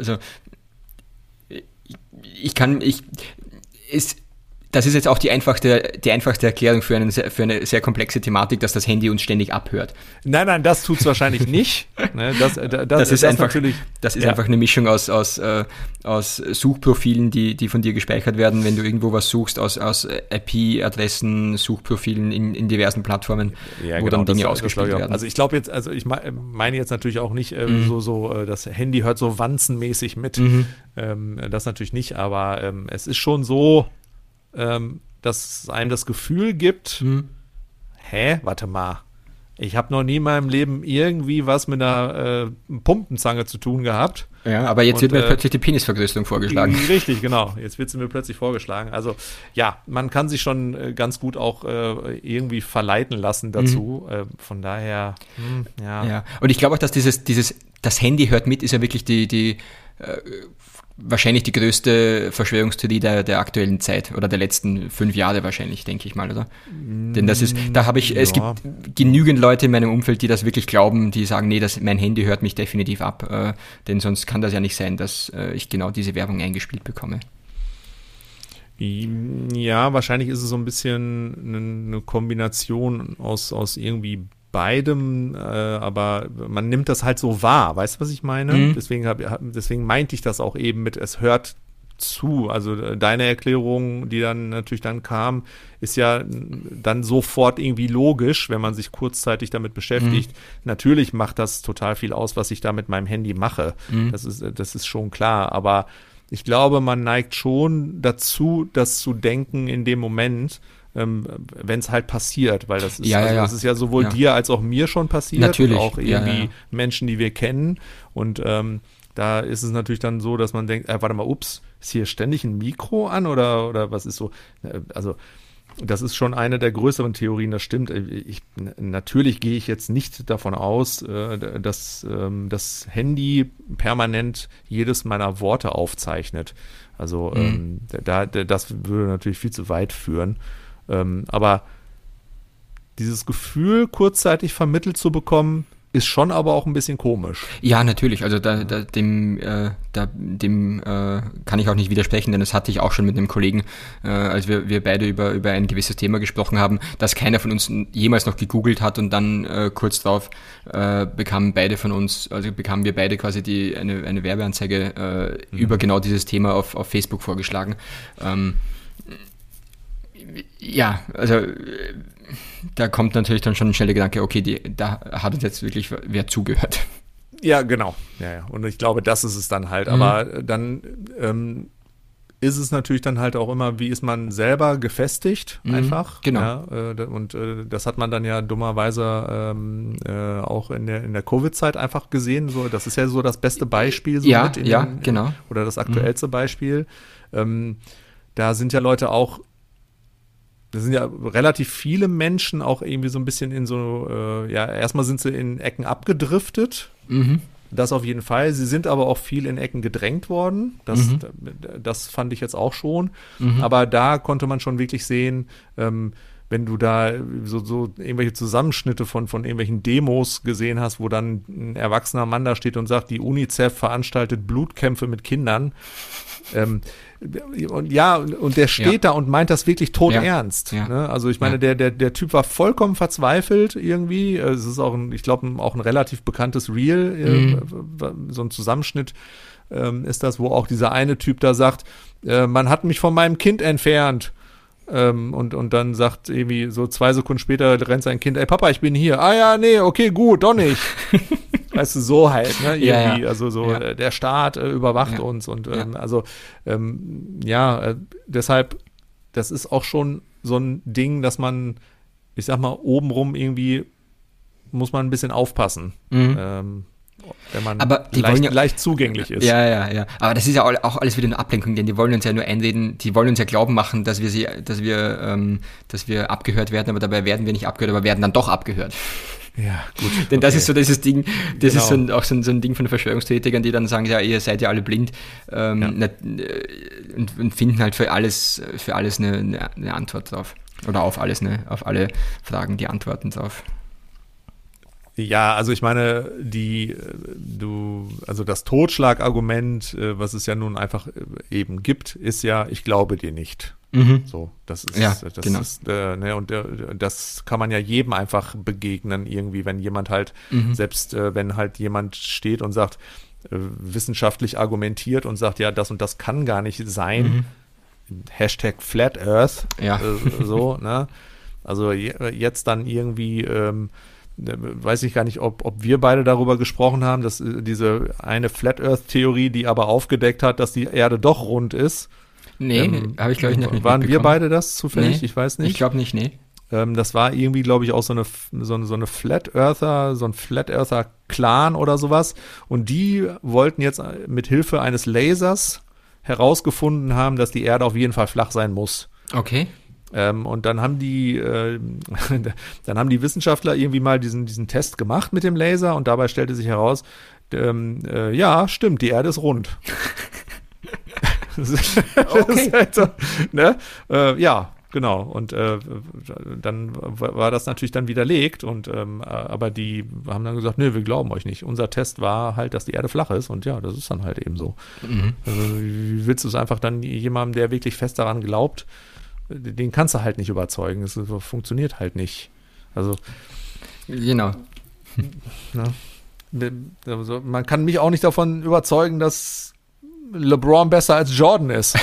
das ist jetzt auch die einfachste Erklärung für eine sehr komplexe Thematik, dass das Handy uns ständig abhört. Nein, das tut's wahrscheinlich nicht. Ne, das ist einfach eine Mischung aus Suchprofilen, die von dir gespeichert werden, wenn du irgendwo was suchst, aus IP-Adressen, Suchprofilen in diversen Plattformen, wo dann Dinge ausgespielt werden. Also ich glaube jetzt, ich meine jetzt natürlich auch nicht das Handy hört so wanzenmäßig mit. Das natürlich nicht, aber es ist schon so, dass es einem das Gefühl gibt, warte mal, ich habe noch nie in meinem Leben irgendwie was mit einer Pumpenzange zu tun gehabt. Ja, aber jetzt wird mir plötzlich die Penisvergrößerung vorgeschlagen. Richtig, genau. Jetzt wird sie mir plötzlich vorgeschlagen. Also ja, man kann sich schon ganz gut auch irgendwie verleiten lassen dazu. Von daher, Ja, und ich glaube auch, dass das Handy hört mit, ist ja wirklich die wahrscheinlich die größte Verschwörungstheorie der aktuellen Zeit oder der letzten 5 Jahre wahrscheinlich, denke ich mal, oder? Denn es gibt genügend Leute in meinem Umfeld, die das wirklich glauben, die sagen, nee, mein Handy hört mich definitiv ab, denn sonst kann das ja nicht sein, dass ich genau diese Werbung eingespielt bekomme. Ja, wahrscheinlich ist es so ein bisschen eine Kombination aus irgendwie beidem, aber man nimmt das halt so wahr, weißt du, was ich meine? Deswegen meinte ich das auch eben mit, es hört zu, also deine Erklärung, die dann natürlich dann kam, ist ja dann sofort irgendwie logisch, wenn man sich kurzzeitig damit beschäftigt. Natürlich macht das total viel aus, was ich da mit meinem Handy mache, das ist schon klar, aber ich glaube, man neigt schon dazu, das zu denken in dem Moment, wenn es halt passiert, weil das ist, das ist ja sowohl dir als auch mir schon passiert. Natürlich. Und auch irgendwie Menschen, die wir kennen. Und da ist es natürlich dann so, dass man denkt, warte mal, ist hier ständig ein Mikro an oder was ist so? Also das ist schon eine der größeren Theorien, das stimmt. Natürlich gehe ich jetzt nicht davon aus, dass das Handy permanent jedes meiner Worte aufzeichnet. Also das würde natürlich viel zu weit führen. Aber dieses Gefühl kurzzeitig vermittelt zu bekommen, ist schon aber auch ein bisschen komisch. Ja, natürlich. Also dem kann ich auch nicht widersprechen, denn das hatte ich auch schon mit einem Kollegen, als wir beide über ein gewisses Thema gesprochen haben, dass keiner von uns jemals noch gegoogelt hat und dann kurz darauf bekamen wir beide quasi eine Werbeanzeige über genau dieses Thema auf Facebook vorgeschlagen. Ja, also da kommt natürlich dann schon ein schneller Gedanke, okay, da hat uns jetzt wirklich wer zugehört. Ja, genau. Ja. Und ich glaube, das ist es dann halt. Aber dann ist es natürlich dann halt auch immer, wie ist man selber gefestigt einfach. Genau. Ja, und das hat man dann ja dummerweise auch in der Covid-Zeit einfach gesehen. So, das ist ja so das beste Beispiel. So Genau. Oder das aktuellste Beispiel. Da sind ja Leute auch, da sind ja relativ viele Menschen auch irgendwie so ein bisschen in so, erstmal sind sie in Ecken abgedriftet. Das auf jeden Fall. Sie sind aber auch viel in Ecken gedrängt worden. Das fand ich jetzt auch schon. Aber da konnte man schon wirklich sehen, wenn du da so irgendwelche Zusammenschnitte von irgendwelchen Demos gesehen hast, wo dann ein erwachsener Mann da steht und sagt, die UNICEF veranstaltet Blutkämpfe mit Kindern. Und der steht da und meint das wirklich todernst. Ja. Ne? Also ich meine, der Typ war vollkommen verzweifelt irgendwie. Es ist auch ich glaube, auch ein relativ bekanntes Reel, so ein Zusammenschnitt ist das, wo auch dieser eine Typ da sagt, man hat mich von meinem Kind entfernt. Und dann sagt irgendwie so 2 Sekunden später rennt sein Kind, ey Papa, ich bin hier. Ah ja, nee, okay, gut, doch nicht. Weißt du, so halt, ne? Irgendwie, also so der Staat überwacht uns und deshalb, das ist auch schon so ein Ding, dass man, ich sag mal, obenrum irgendwie muss man ein bisschen aufpassen. Wenn man leicht zugänglich ist. Ja. Aber das ist ja auch alles wieder eine Ablenkung, denn die wollen uns ja nur einreden, die wollen uns ja glauben machen, dass wir abgehört werden, aber dabei werden wir nicht abgehört, aber werden dann doch abgehört. Ja, gut. Denn das ist so dieses Ding, ist auch so ein Ding von Verschwörungstheoretikern, die dann sagen, ja, ihr seid ja alle blind und finden halt für alles eine Antwort drauf. Oder auf alles, auf alle Fragen die Antworten drauf. Ja, also ich meine, das Totschlagargument, was es ja nun einfach eben gibt, ist ja, ich glaube dir nicht. So, das ist, das kann man ja jedem einfach begegnen irgendwie, wenn jemand halt, selbst wenn halt jemand steht und sagt, wissenschaftlich argumentiert und sagt, ja, das und das kann gar nicht sein. Hashtag Flat Earth. Ja. So, ne? Also jetzt dann irgendwie, weiß ich gar nicht, ob wir beide darüber gesprochen haben, dass diese eine Flat Earth Theorie, die aber aufgedeckt hat, dass die Erde doch rund ist. Nee, habe ich glaube ich noch nicht Waren wir beide das zufällig? Nee, ich weiß nicht. Ich glaube nicht, nee. Das war irgendwie, glaube ich, auch so eine Flat Earther, so ein Flat Earther Clan oder sowas. Und die wollten jetzt mit Hilfe eines Lasers herausgefunden haben, dass die Erde auf jeden Fall flach sein muss. Okay. Und dann haben die Wissenschaftler irgendwie mal diesen Test gemacht mit dem Laser und dabei stellte sich heraus, ja, stimmt, die Erde ist rund. Okay. Halt so, ne? Ja, genau. Und dann war das natürlich dann widerlegt aber die haben dann gesagt, nö, wir glauben euch nicht. Unser Test war halt, dass die Erde flach ist und ja, das ist dann halt eben so. Also, wie willst du es einfach dann jemandem, der wirklich fest daran glaubt, den kannst du halt nicht überzeugen. Es funktioniert halt nicht. Also genau. Also, man kann mich auch nicht davon überzeugen, dass LeBron besser als Jordan ist.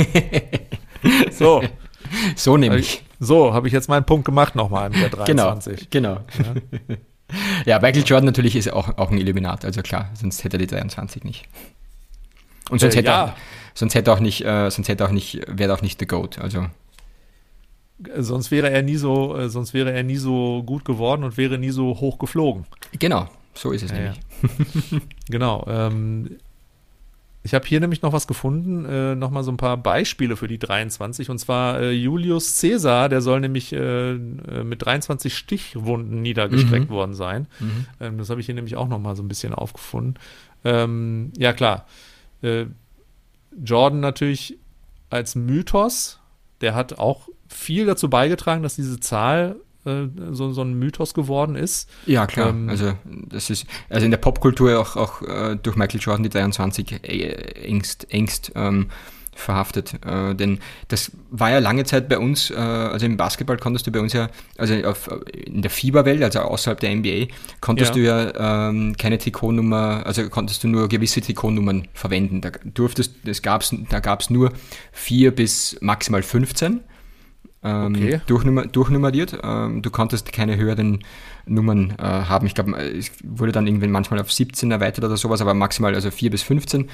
So nämlich. So, habe ich jetzt meinen Punkt gemacht nochmal mit der 23. Genau. Ja, Michael Jordan natürlich ist auch ein Illuminat, also klar, sonst hätte er die 23 nicht. Und sonst wäre auch nicht The GOAT, also. Sonst wäre er nie so gut geworden und wäre nie so hoch geflogen. Genau, so ist es nämlich. Genau. Ich habe hier nämlich noch was gefunden, nochmal so ein paar Beispiele für die 23. Und zwar Julius Caesar, der soll nämlich mit 23 Stichwunden niedergestreckt worden sein. Das habe ich hier nämlich auch nochmal so ein bisschen aufgefunden. Ja, klar. Jordan natürlich als Mythos, der hat auch viel dazu beigetragen, dass diese Zahl so ein Mythos geworden ist. Ja, klar. Also in der Popkultur auch durch Michael Jordan die 23 engst verhaftet. Denn das war ja lange Zeit bei uns, also im Basketball konntest du bei uns ja, also in der FIBA-Welt, also außerhalb der NBA, konntest du ja keine Trikotnummer, also konntest du nur gewisse Trikotnummern verwenden. Da gab's nur 4 bis maximal 15 durchnummeriert. Du konntest keine höheren Nummern haben. Ich glaube, es wurde dann irgendwann manchmal auf 17 erweitert oder sowas, aber maximal also 4 bis 15.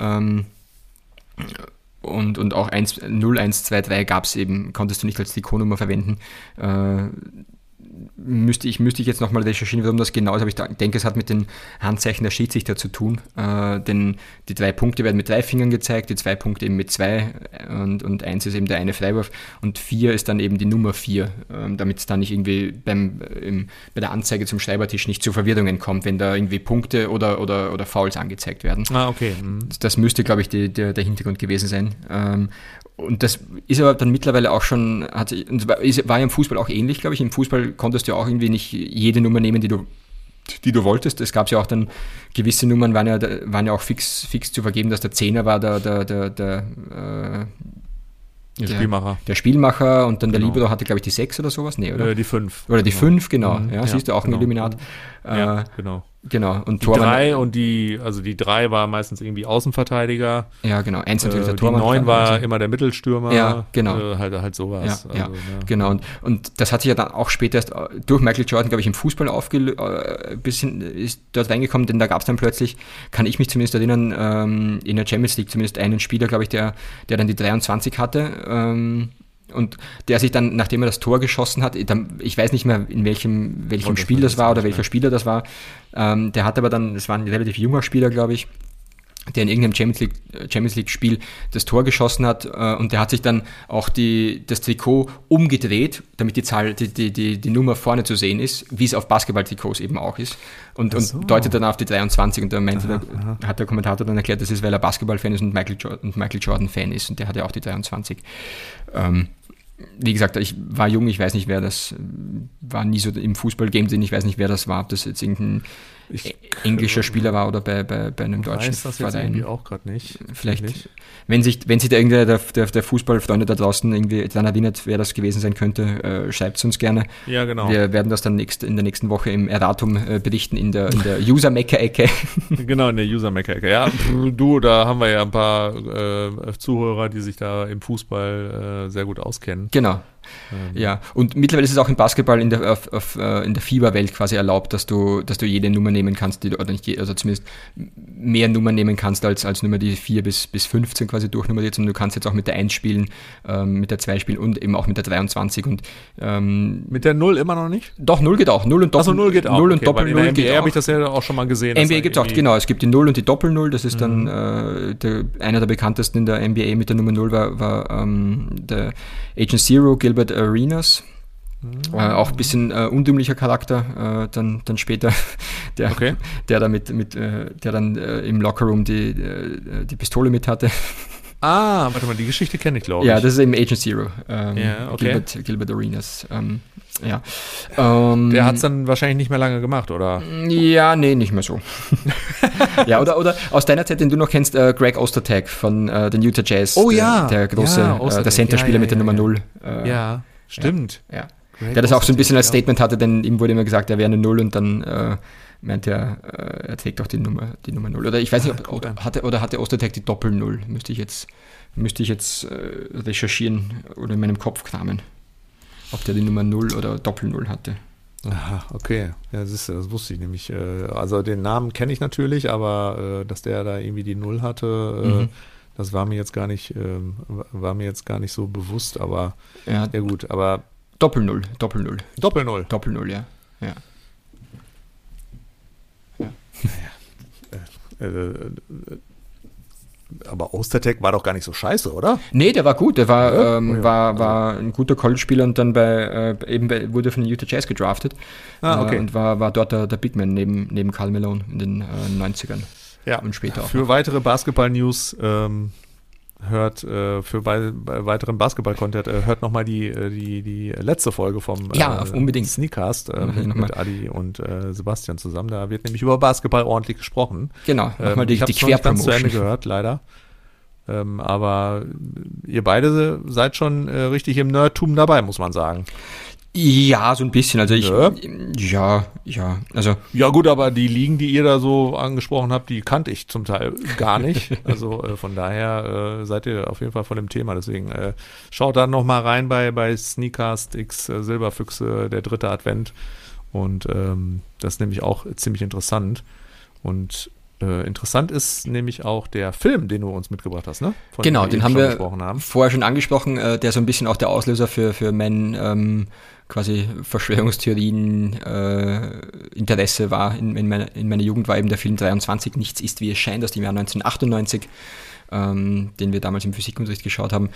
Und auch 0, 1, 2, 3 gab es eben, konntest du nicht als Trikotnummer verwenden. Müsste ich jetzt nochmal recherchieren, warum das genau ist, aber ich denke, es hat mit den Handzeichen der Schiedsrichter zu tun, denn die 3 Punkte werden mit 3 Fingern gezeigt, die 2 Punkte eben mit 2 und 1 ist eben der eine Freiwurf und 4 ist dann eben die Nummer 4, damit es dann nicht irgendwie bei der Anzeige zum Schreibertisch nicht zu Verwirrungen kommt, wenn da irgendwie Punkte oder Fouls angezeigt werden. Ah, okay. Das müsste, glaube ich, der Hintergrund gewesen sein. Und das ist aber dann mittlerweile auch schon, war ja im Fußball auch ähnlich, glaube ich. Im Fußball konntest du auch irgendwie nicht jede Nummer nehmen, die du wolltest. Es gab ja auch dann, gewisse Nummern waren ja auch fix zu vergeben, dass der Zehner war der Spielmacher und dann der Libero hatte, glaube ich, die 6 oder sowas. Nee, oder? Die 5. Oder die 5, genau. Ja, siehst du, auch ein Illuminat. Ja, genau. Genau. Und die 3 und die 3 war meistens irgendwie Außenverteidiger. Ja, genau. 1 natürlich der Tormann. Die 9 war immer der Mittelstürmer. Ja, genau. Halt sowas. Ja, genau. Und das hat sich ja dann auch später erst durch Michael Jordan, glaube ich, im Fußball bisschen ist dort reingekommen, denn da gab es dann plötzlich, kann ich mich zumindest erinnern, in der Champions League zumindest einen Spieler, glaube ich, der dann die 23 hatte. Und der sich dann, nachdem er das Tor geschossen hat, ich weiß nicht mehr, in welchem Spiel das war oder welcher Spieler das war, der hat aber dann, das war ein relativ junger Spieler, glaube ich, der in irgendeinem Champions League Spiel das Tor geschossen hat und der hat sich dann auch das Trikot umgedreht, damit die Nummer vorne zu sehen ist, wie es auf Basketball-Trikots eben auch ist und deutet dann auf die 23 und da hat der Kommentator dann erklärt, das ist, weil er Basketball-Fan ist und Michael Jordan-Fan ist und der hat ja auch die 23. Wie gesagt, ich war jung, ich weiß nicht, wer das war, nie so im Fußball-Game drin, ich weiß nicht, wer das war, ob das jetzt irgendein englischer Spieler war oder bei einem deutschen weiß das Verein. Jetzt irgendwie auch gerade nicht. Vielleicht, wenn sich da irgendwer der Fußballfreunde da draußen irgendwie daran erinnert, wer das gewesen sein könnte, schreibt es uns gerne. Ja, genau. Wir werden das dann in der nächsten Woche im Erratum berichten, in der User-Mecker-Ecke. Genau, in der User-Mecker-Ecke. Ja, da haben wir ja ein paar Zuhörer, die sich da im Fußball sehr gut auskennen. Genau. Ja, und mittlerweile ist es auch im Basketball in der FIBA-Welt quasi erlaubt, dass du jede Nummer nehmen kannst, also zumindest mehr Nummern nehmen kannst als Nummer, die 4 bis 15 quasi durchnummeriert, und du kannst jetzt auch mit der 1 spielen, mit der 2 spielen und eben auch mit der 23 und mit der 0 immer noch nicht? Doch, 0 geht auch. 0 und Doppel. Also 0 geht auch. 0 und Doppel 0 geht auch. Habe ich das ja auch schon mal gesehen. NBA gibt es auch, genau. Es gibt die 0 und die Doppel 0. Das ist dann einer der bekanntesten in der NBA mit der Nummer 0 war der Agent Zero, Gilbert Arenas. Auch ein bisschen undümmlicher Charakter, dann später, der dann im Lockerroom die Pistole mit hatte. Ah, warte mal, die Geschichte kenne ich, glaube ich. Ja, das ist eben Agent Zero. Okay. Gilbert Arenas. Ja. Der hat es dann wahrscheinlich nicht mehr lange gemacht, oder? Ja, nee, nicht mehr so. Ja, oder aus deiner Zeit, den du noch kennst, Greg Ostertag von den Utah Jazz. Oh ja. Der große, der Centerspieler mit der Nummer 0. Ja, stimmt. Ja. Der das auch so ein bisschen als Statement hatte, denn ihm wurde immer gesagt, er wäre eine 0 und dann meinte er trägt auch die Nummer 0. Oder ich weiß nicht, hatte Ostertag die Doppel 0? Müsste ich jetzt recherchieren oder in meinem Kopf kramen, ob der die Nummer 0 oder Doppel 0 hatte. Aha, okay. Ja, das wusste ich nämlich. Also den Namen kenne ich natürlich, aber dass der da irgendwie die 0 hatte, das war mir jetzt gar nicht so bewusst, aber ja gut, aber Doppel 0, ja. Aber Ostertag war doch gar nicht so scheiße, oder? Nee, der war gut. Der war ein guter College-Spieler und dann wurde von den Utah Jazz gedraftet. Okay. Und war dort der Big Man neben Karl Malone in den 90ern. Ja, und später auch. Für weitere Basketball-News hört für bei weiteren Basketball-Content, hört nochmal die letzte Folge vom unbedingt. Sneakcast mit Adi und Sebastian zusammen. Da wird nämlich über Basketball ordentlich gesprochen. Genau, nochmal die Querpromotion. Ich habe es zu Ende gehört, leider. Aber ihr beide seid schon richtig im Nerdtum dabei, muss man sagen. Ja, so ein bisschen. Also Ja gut, aber die Ligen, die ihr da so angesprochen habt, die kannte ich zum Teil gar nicht. Also von daher seid ihr auf jeden Fall von dem Thema. Deswegen schaut da nochmal rein bei Sneakcast X Silberfüchse, der 3. Advent. Und das ist nämlich auch ziemlich interessant. Und interessant ist nämlich auch der Film, den du uns mitgebracht hast, ne? Genau, den haben wir vorher schon angesprochen, der so ein bisschen auch der Auslöser für mein quasi Verschwörungstheorien Interesse war in meiner Jugend, war eben der Film 23, Nichts ist, wie es scheint, aus dem Jahr 1998, den wir damals im Physikunterricht geschaut haben.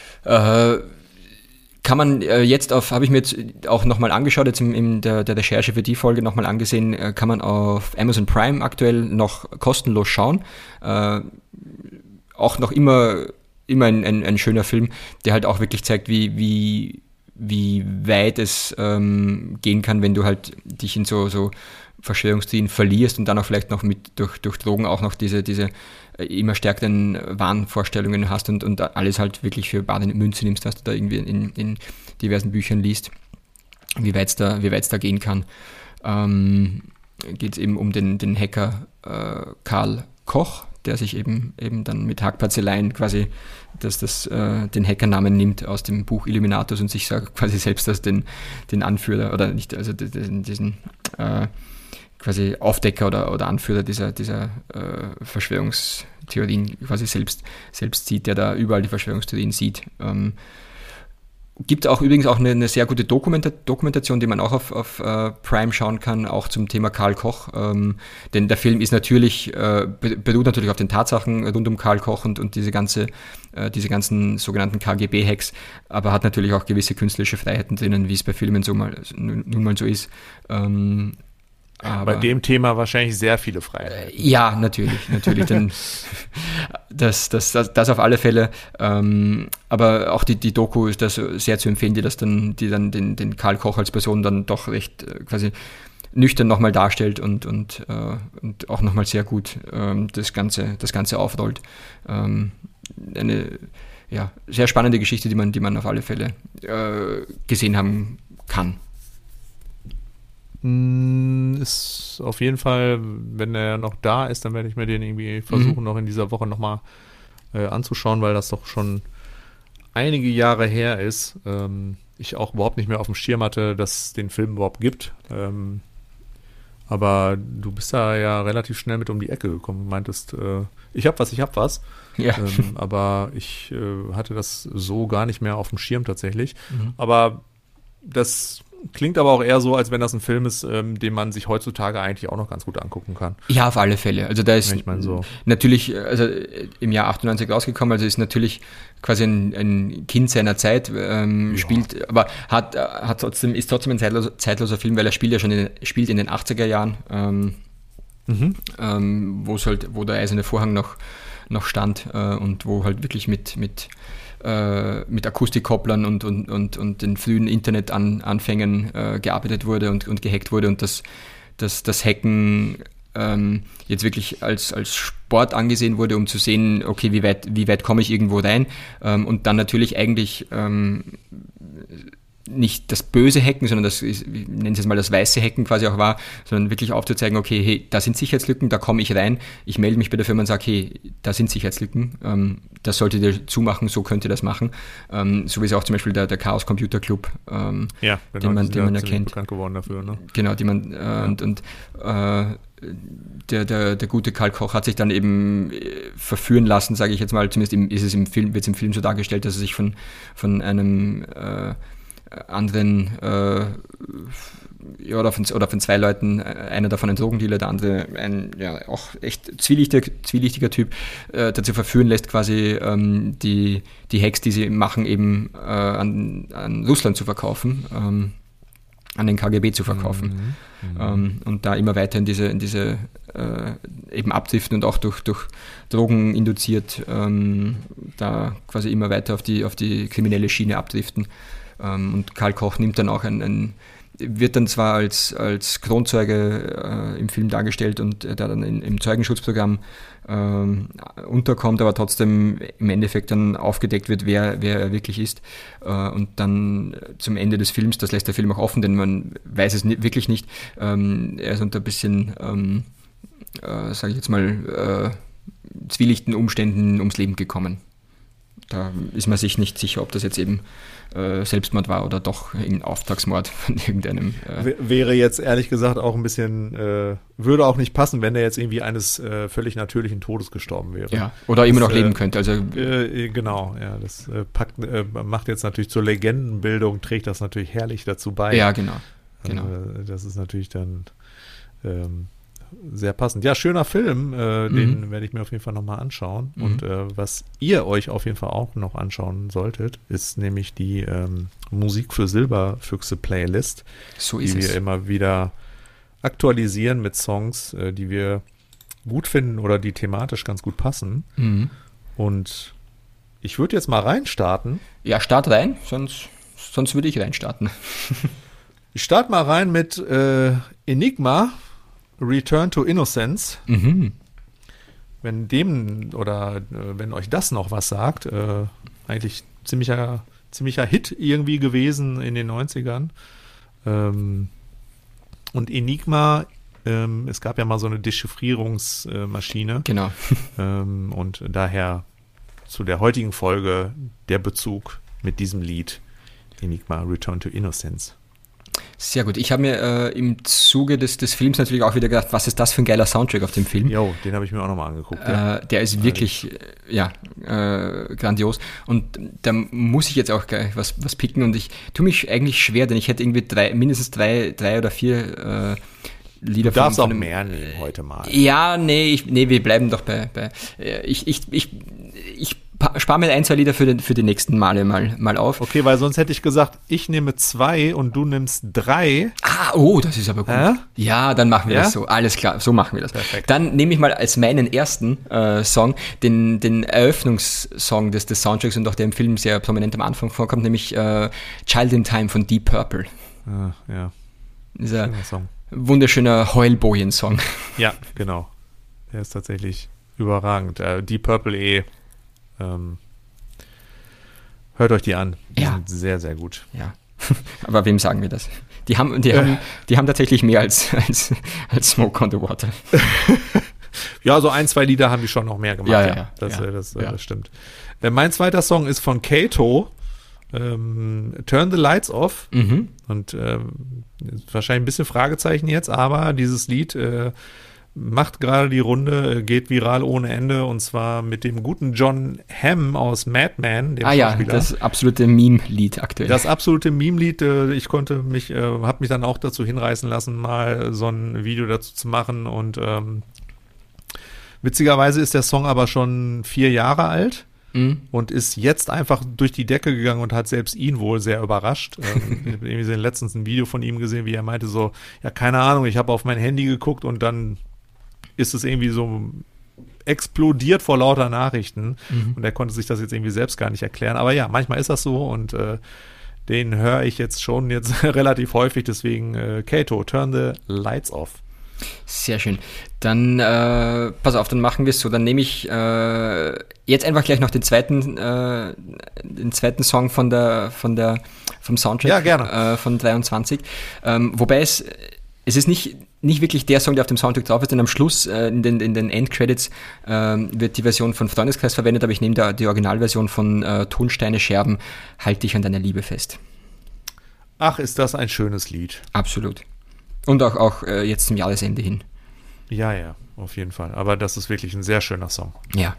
Kann man habe ich mir jetzt auch nochmal angeschaut, jetzt in der Recherche für die Folge nochmal angesehen, kann man auf Amazon Prime aktuell noch kostenlos schauen. Auch noch immer ein schöner Film, der halt auch wirklich zeigt, wie weit es gehen kann, wenn du halt dich in so Verschwörungstheorien verlierst und dann auch vielleicht noch durch Drogen auch noch diese immer stärkeren Wahnvorstellungen hast und alles halt wirklich für bare Münze nimmst, was du da irgendwie in diversen Büchern liest, wie weit es da gehen kann. Geht es eben um den Hacker Karl Koch, der sich eben dann mit Hackpatzeleien quasi den Hackernamen nimmt aus dem Buch Illuminatus und sich quasi selbst als den Anführer oder nicht, also diesen quasi Aufdecker oder Anführer dieser Verschwörungstheorien quasi selbst sieht, der da überall die Verschwörungstheorien sieht. Gibt auch übrigens auch eine sehr gute Dokumentation, die man auch auf Prime schauen kann, auch zum Thema Karl Koch. Denn der Film ist beruht natürlich auf den Tatsachen rund um Karl Koch und diese ganzen sogenannten KGB-Hacks, aber hat natürlich auch gewisse künstlerische Freiheiten drinnen, wie es bei Filmen nun mal so ist. Bei dem Thema wahrscheinlich sehr viele Freiheiten. Ja, natürlich. Denn das auf alle Fälle. Aber auch die Doku ist das sehr zu empfehlen, die dann den Karl Koch als Person dann doch recht quasi nüchtern nochmal darstellt und auch nochmal sehr gut das Ganze aufrollt. Eine sehr spannende Geschichte, die man auf alle Fälle gesehen haben kann. Ist auf jeden Fall, wenn er noch da ist, dann werde ich mir den irgendwie versuchen, noch in dieser Woche nochmal anzuschauen, weil das doch schon einige Jahre her ist. Ich auch überhaupt nicht mehr auf dem Schirm hatte, dass es den Film überhaupt gibt. Aber du bist da ja relativ schnell mit um die Ecke gekommen. Du meintest, ich hab was. Ja. Aber ich hatte das so gar nicht mehr auf dem Schirm tatsächlich. Aber das klingt aber auch eher so, als wenn das ein Film ist, den man sich heutzutage eigentlich auch noch ganz gut angucken kann. Ja, auf alle Fälle. Also da ist so. Natürlich, also im Jahr 98 rausgekommen, also ist natürlich quasi ein Kind seiner Zeit, spielt, aber ist trotzdem ein zeitloser Film, weil er spielt in den 80er Jahren, wo der eiserne Vorhang noch stand und wo halt wirklich mit Akustikkopplern und den frühen Internetanfängen gearbeitet wurde und gehackt wurde und das Hacken jetzt wirklich als Sport angesehen wurde, um zu sehen, okay, wie weit komme ich irgendwo rein, und dann natürlich eigentlich nicht das böse Hacken, sondern das ist, ich nenne es jetzt mal das weiße Hacken quasi auch war, sondern wirklich aufzuzeigen, okay, hey, da sind Sicherheitslücken, da komme ich rein, ich melde mich bei der Firma und sage, hey, da sind Sicherheitslücken, das solltet ihr zumachen, so könnt ihr das machen. So wie es auch zum Beispiel der Chaos Computer Club, den man ja kennt. Bekannt geworden dafür, ne? Genau, die man der gute Karl Koch hat sich dann eben verführen lassen, sage ich jetzt mal, zumindest wird es im Film so dargestellt, dass er sich von einem anderen oder von zwei Leuten, einer davon ein Drogendealer, der andere ein auch echt zwielichtiger Typ, dazu verführen lässt, quasi die Hacks, die sie machen, eben an Russland zu verkaufen. an den KGB zu verkaufen. Und da immer weiter in diese eben abdriften und auch durch Drogen induziert, da quasi immer weiter auf die kriminelle Schiene abdriften. Und Karl Koch nimmt dann auch wird dann zwar als Kronzeuge im Film dargestellt und der dann im Zeugenschutzprogramm unterkommt, aber trotzdem im Endeffekt dann aufgedeckt wird, wer er wirklich ist. Und dann zum Ende des Films, das lässt der Film auch offen, denn man weiß es wirklich nicht, er ist unter ein bisschen, sage ich jetzt mal, zwielichten Umständen ums Leben gekommen. Da ist man sich nicht sicher, ob das jetzt eben Selbstmord war oder doch ein Auftragsmord von irgendeinem. Wäre jetzt ehrlich gesagt auch ein bisschen, würde auch nicht passen, wenn er jetzt irgendwie eines völlig natürlichen Todes gestorben wäre. Ja, oder immer noch leben könnte. Also, genau, ja, das macht jetzt natürlich zur Legendenbildung, trägt das natürlich herrlich dazu bei. Ja, genau. Das ist natürlich dann sehr passend. Ja, schöner Film, den werde ich mir auf jeden Fall nochmal anschauen. Und was ihr euch auf jeden Fall auch noch anschauen solltet, ist nämlich die Musik für Silberfüchse-Playlist, die wir immer wieder aktualisieren mit Songs, die wir gut finden oder die thematisch ganz gut passen. Und ich würde jetzt mal reinstarten. Ja, start rein, sonst würde ich reinstarten. Ich starte mal rein mit Enigma, Return to Innocence. Wenn euch das noch was sagt, eigentlich ziemlicher Hit irgendwie gewesen in den 90ern. Und Enigma, es gab ja mal so eine Dechiffrierungsmaschine. Genau. Und daher zu der heutigen Folge der Bezug mit diesem Lied Enigma, Return to Innocence. Sehr gut. Ich habe mir im Zuge des Films natürlich auch wieder gedacht, was ist das für ein geiler Soundtrack auf dem Film? Jo, den habe ich mir auch nochmal angeguckt. Der ist wirklich, grandios. Und da muss ich jetzt auch gleich was picken und ich tue mich eigentlich schwer, denn ich hätte irgendwie mindestens drei oder vier Lieder du darfst auch mehr nehmen heute mal. Ja, wir bleiben doch bei ich spare mir 1, 2 Lieder für die nächsten Male mal auf. Okay, weil sonst hätte ich gesagt, ich nehme 2 und du nimmst 3. Das ist aber gut. Ja, dann machen wir das so. Alles klar, so machen wir das. Perfekt. Dann nehme ich mal als meinen ersten Song den Eröffnungssong des Soundtracks und auch der im Film sehr prominent am Anfang vorkommt, nämlich Child in Time von Deep Purple. Ja. Dieser wunderschöner Heulbojen-Song. Ja, genau. Der ist tatsächlich überragend. Deep Purple hört euch die an. Die sind sehr, sehr gut. Ja. Aber wem sagen wir das? Die haben tatsächlich mehr als Smoke on the Water. Ja, so 1, 2 Lieder haben die schon noch mehr gemacht. Ja. Das stimmt. Mein zweiter Song ist von Kato. Turn the Lights Off. Und wahrscheinlich ein bisschen Fragezeichen jetzt, aber dieses Lied macht gerade die Runde, geht viral ohne Ende, und zwar mit dem guten John Hamm aus Mad Men, dem Schauspieler. Das absolute Meme-Lied aktuell. Das absolute Meme-Lied. Ich habe mich dann auch dazu hinreißen lassen, mal so ein Video dazu zu machen, und witzigerweise ist der Song aber schon 4 Jahre alt. Und ist jetzt einfach durch die Decke gegangen und hat selbst ihn wohl sehr überrascht. Ich habe irgendwie letztens ein Video von ihm gesehen, wie er meinte so, ja, keine Ahnung, ich habe auf mein Handy geguckt und dann ist es irgendwie so explodiert vor lauter Nachrichten. Und er konnte sich das jetzt irgendwie selbst gar nicht erklären. Aber ja, manchmal ist das so, und den höre ich jetzt relativ häufig. Deswegen Kato, Turn the Lights Off. Sehr schön. Dann, pass auf, dann machen wir es so. Dann nehme ich jetzt einfach gleich noch den zweiten Song vom Soundtrack. Ja, gerne. Von 23. Wobei es ist nicht wirklich der Song, der auf dem Soundtrack drauf ist, denn am Schluss in den Endcredits wird die Version von Freundeskreis verwendet, aber ich nehme da die Originalversion von Tonsteine Scherben, Halt dich an deiner Liebe fest. Ach, ist das ein schönes Lied. Absolut. Und auch jetzt zum Jahresende hin. Ja, auf jeden Fall. Aber das ist wirklich ein sehr schöner Song. Ja.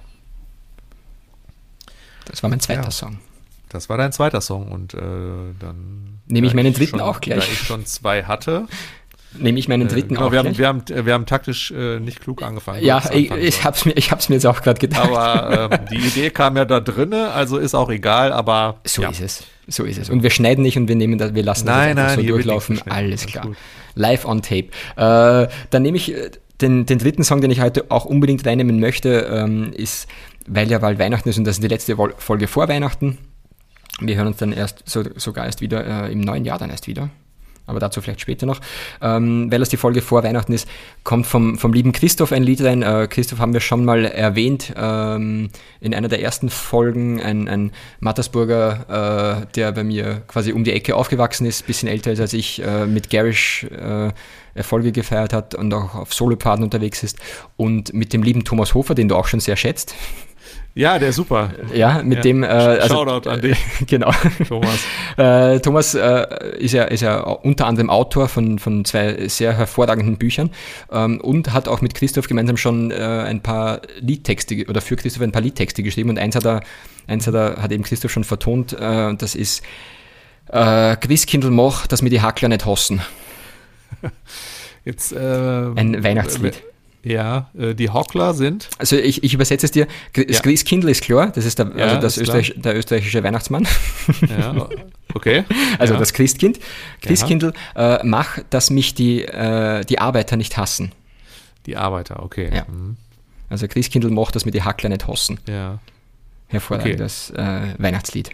Das war mein zweiter Song. Das war dein zweiter Song, und dann nehme ich meinen dritten auch gleich. Da ich schon 2 hatte, nehme ich meinen dritten genau, auch wir haben taktisch nicht klug angefangen. Ja, ich hab's mir jetzt auch gerade gedacht. Aber die Idee kam ja da drinne, also ist auch egal, aber so ist es. Und wir schneiden nicht und wir lassen das einfach so durchlaufen. Alles klar. Live on tape. Dann nehme ich den dritten Song, den ich heute auch unbedingt reinnehmen möchte, ist, weil ja bald Weihnachten ist und das ist die letzte Folge vor Weihnachten. Wir hören uns dann sogar erst wieder im neuen Jahr dann erst wieder. Aber dazu vielleicht später noch. Weil das die Folge vor Weihnachten ist, kommt vom lieben Christoph ein Lied rein. Christoph haben wir schon mal erwähnt in einer der ersten Folgen. Ein Mattersburger, der bei mir quasi um die Ecke aufgewachsen ist, bisschen älter ist als ich, mit Garish Erfolge gefeiert hat und auch auf Soloparten unterwegs ist. Und mit dem lieben Thomas Hofer, den du auch schon sehr schätzt. Ja, der ist super. Ja, mit dem... Shoutout an dich. Genau. Thomas. Thomas ist ja unter anderem Autor von 2 sehr hervorragenden Büchern und hat auch mit Christoph gemeinsam schon ein paar Liedtexte oder für Christoph ein paar Liedtexte geschrieben und eins hat eben Christoph schon vertont, das ist Christkindl mach, dass mir die Hackler nicht hassen. Jetzt, ein Weihnachtslied. Ja, die Hockler sind... Also ich übersetze es dir. Das Christkindl ist klar, das ist der österreichische Weihnachtsmann. Ja, okay. Also das Christkind. Christkindl, mach, dass mich die Arbeiter nicht hassen. Die Arbeiter, okay. Ja. Also Christkindl macht, dass mir die Hackler nicht hassen. Ja. Hervorragendes Weihnachtslied.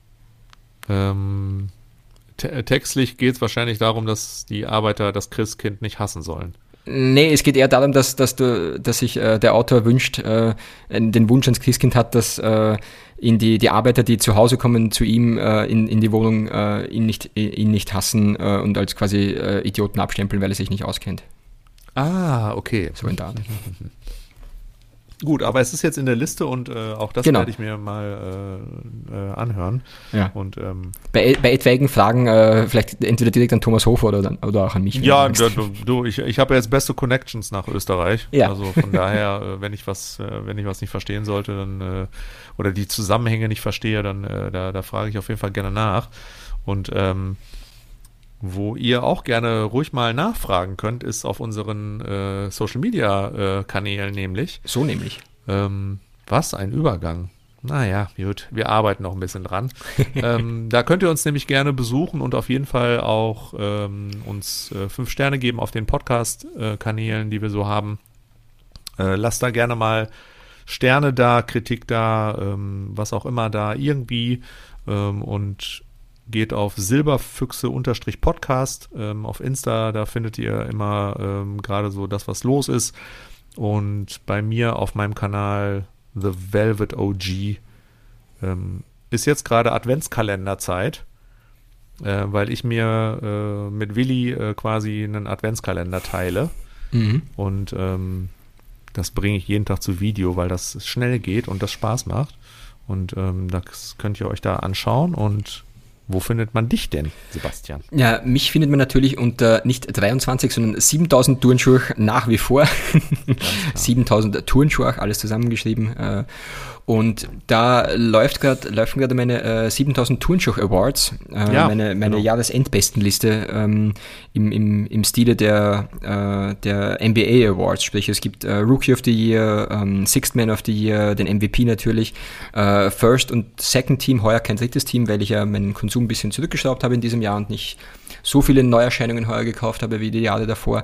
Textlich geht es wahrscheinlich darum, dass die Arbeiter das Christkind nicht hassen sollen. Nee, es geht eher darum, dass sich der Autor wünscht, den Wunsch ans Christkind hat, dass die Arbeiter, die zu Hause kommen, zu ihm in die Wohnung, ihn nicht hassen und als quasi Idioten abstempeln, weil er sich nicht auskennt. Ah, okay. So in der Art. Gut, aber es ist jetzt in der Liste und auch das werde ich mir mal anhören. Ja. Und, bei etwaigen Fragen vielleicht entweder direkt an Thomas Hofer oder auch an mich. Ja, ich habe ja jetzt beste Connections nach Österreich. Ja. Also von daher, wenn ich was nicht verstehen sollte, dann oder die Zusammenhänge nicht verstehe, dann da frage ich auf jeden Fall gerne nach. Und wo ihr auch gerne ruhig mal nachfragen könnt, ist auf unseren Social-Media-Kanälen nämlich. So nämlich. Was? Ein Übergang. Naja, gut, wir arbeiten noch ein bisschen dran. Da könnt ihr uns nämlich gerne besuchen und auf jeden Fall auch uns 5 Sterne geben auf den Podcast-Kanälen, die wir so haben. Lasst da gerne mal Sterne da, Kritik da, was auch immer da irgendwie und geht auf Silberfüchse_Podcast auf Insta, da findet ihr immer gerade so das, was los ist. Und bei mir auf meinem Kanal The Velvet OG ist jetzt gerade Adventskalenderzeit, weil ich mir mit Willi quasi einen Adventskalender teile. Mhm. Und das bringe ich jeden Tag zu Video, weil das schnell geht und das Spaß macht. Und das könnt ihr euch da anschauen. Und wo findet man dich denn, Sebastian? Ja, mich findet man natürlich unter nicht 23, sondern 7000 Turnschuhe nach wie vor. 7000 Turnschuhe, alles zusammengeschrieben. Und da läufen gerade meine 7000 Turnschuh Awards, meine Jahresendbestenliste im Stile der NBA Awards. Sprich, es gibt Rookie of the Year, Sixth Man of the Year, den MVP natürlich, First und Second Team, heuer kein drittes Team, weil ich ja meinen Konsum ein bisschen zurückgeschraubt habe in diesem Jahr und nicht so viele Neuerscheinungen heuer gekauft habe wie die Jahre davor.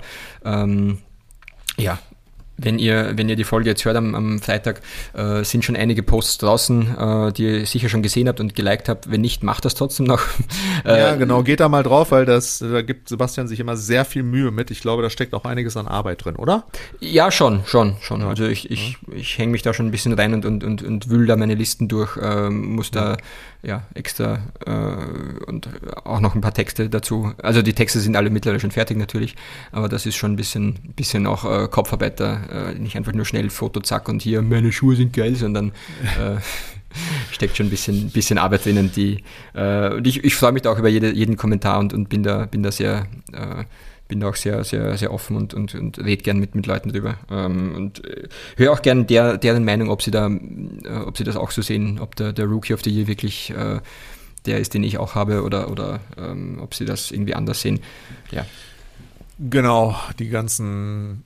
Wenn ihr die Folge jetzt hört am Freitag, sind schon einige Posts draußen, die ihr sicher schon gesehen habt und geliked habt. Wenn nicht, macht das trotzdem noch. Ja, genau, geht da mal drauf, weil da gibt Sebastian sich immer sehr viel Mühe mit. Ich glaube, da steckt auch einiges an Arbeit drin, oder? Ja, schon. Ja. Also ich hänge mich da schon ein bisschen rein und wühl da meine Listen durch, muss da extra und auch noch ein paar Texte dazu. Also die Texte sind alle mittlerweile schon fertig natürlich, aber das ist schon ein bisschen auch Kopfarbeit da. Nicht einfach nur schnell Foto, zack und hier, meine Schuhe sind geil, sondern steckt schon ein bisschen Arbeit drinnen. Und ich freue mich da auch über jeden Kommentar und bin da sehr auch sehr, sehr, sehr offen und rede gern mit Leuten drüber. Und höre auch gern deren Meinung, ob sie das auch so sehen, ob der Rookie of the Year wirklich der ist, den ich auch habe, oder ob sie das irgendwie anders sehen. Ja. Genau, die ganzen,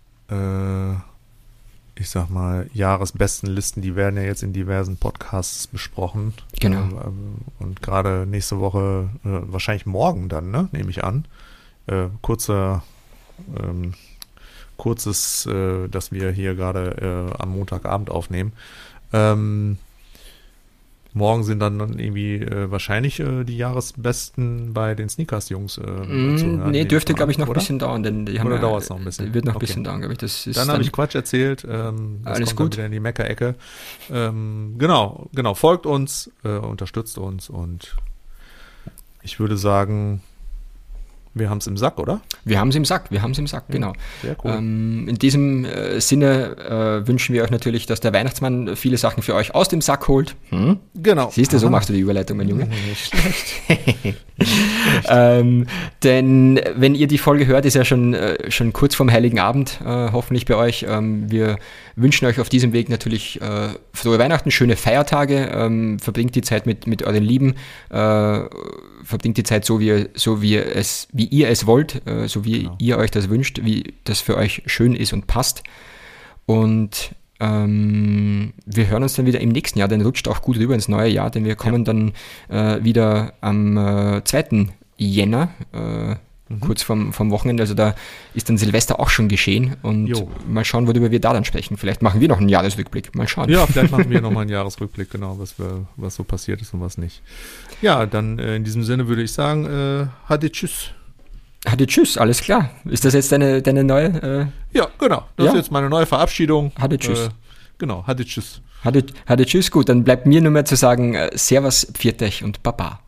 ich sag mal, Jahresbestenlisten, die werden ja jetzt in diversen Podcasts besprochen. Genau. Und gerade nächste Woche, wahrscheinlich morgen dann, ne, nehme ich an. Kurzes, dass wir hier gerade am Montagabend aufnehmen. Morgen sind dann irgendwie wahrscheinlich die Jahresbesten bei den Sneakers-Jungs zu hören. Nee, dürfte, glaube ich, noch ein oder? bisschen dauern. Denn die haben Oder dauert es noch ein bisschen? Wird noch ein Okay. bisschen dauern, glaube ich. Das ist Dann habe ich Quatsch erzählt. Das alles kommt gut. dann wieder in die Mecker-Ecke. Genau. Folgt uns, unterstützt uns und ich würde sagen, wir haben es im Sack, oder? Wir haben es im Sack, genau. Sehr cool. In diesem Sinne wünschen wir euch natürlich, dass der Weihnachtsmann viele Sachen für euch aus dem Sack holt. Genau. Siehst du, so machst du die Überleitung, mein Junge. Nicht schlecht. Denn wenn ihr die Folge hört, ist ja schon kurz vorm Heiligen Abend, hoffentlich bei euch. Wir wünschen euch auf diesem Weg natürlich frohe Weihnachten, schöne Feiertage, verbringt die Zeit mit euren Lieben, verbringt die Zeit so wie ihr es wollt, so wie ihr euch das wünscht, wie das für euch schön ist und passt. Und wir hören uns dann wieder im nächsten Jahr, dann rutscht auch gut rüber ins neue Jahr, denn wir kommen dann wieder am 2. Jänner, kurz vom Wochenende, also da ist dann Silvester auch schon geschehen und mal schauen, worüber wir da dann sprechen. Vielleicht machen wir noch einen Jahresrückblick, mal schauen. Ja, vielleicht machen wir nochmal einen Jahresrückblick, genau, was so passiert ist und was nicht. Ja, dann in diesem Sinne würde ich sagen, Hadi tschüss. Hadi tschüss, alles klar. Ist das jetzt deine neue? Ja, genau. Das ist jetzt meine neue Verabschiedung. Hadi tschüss. Genau, Hadi tschüss. Hadi tschüss, gut, dann bleibt mir nur mehr zu sagen, Servus, Pfiat euch und Baba.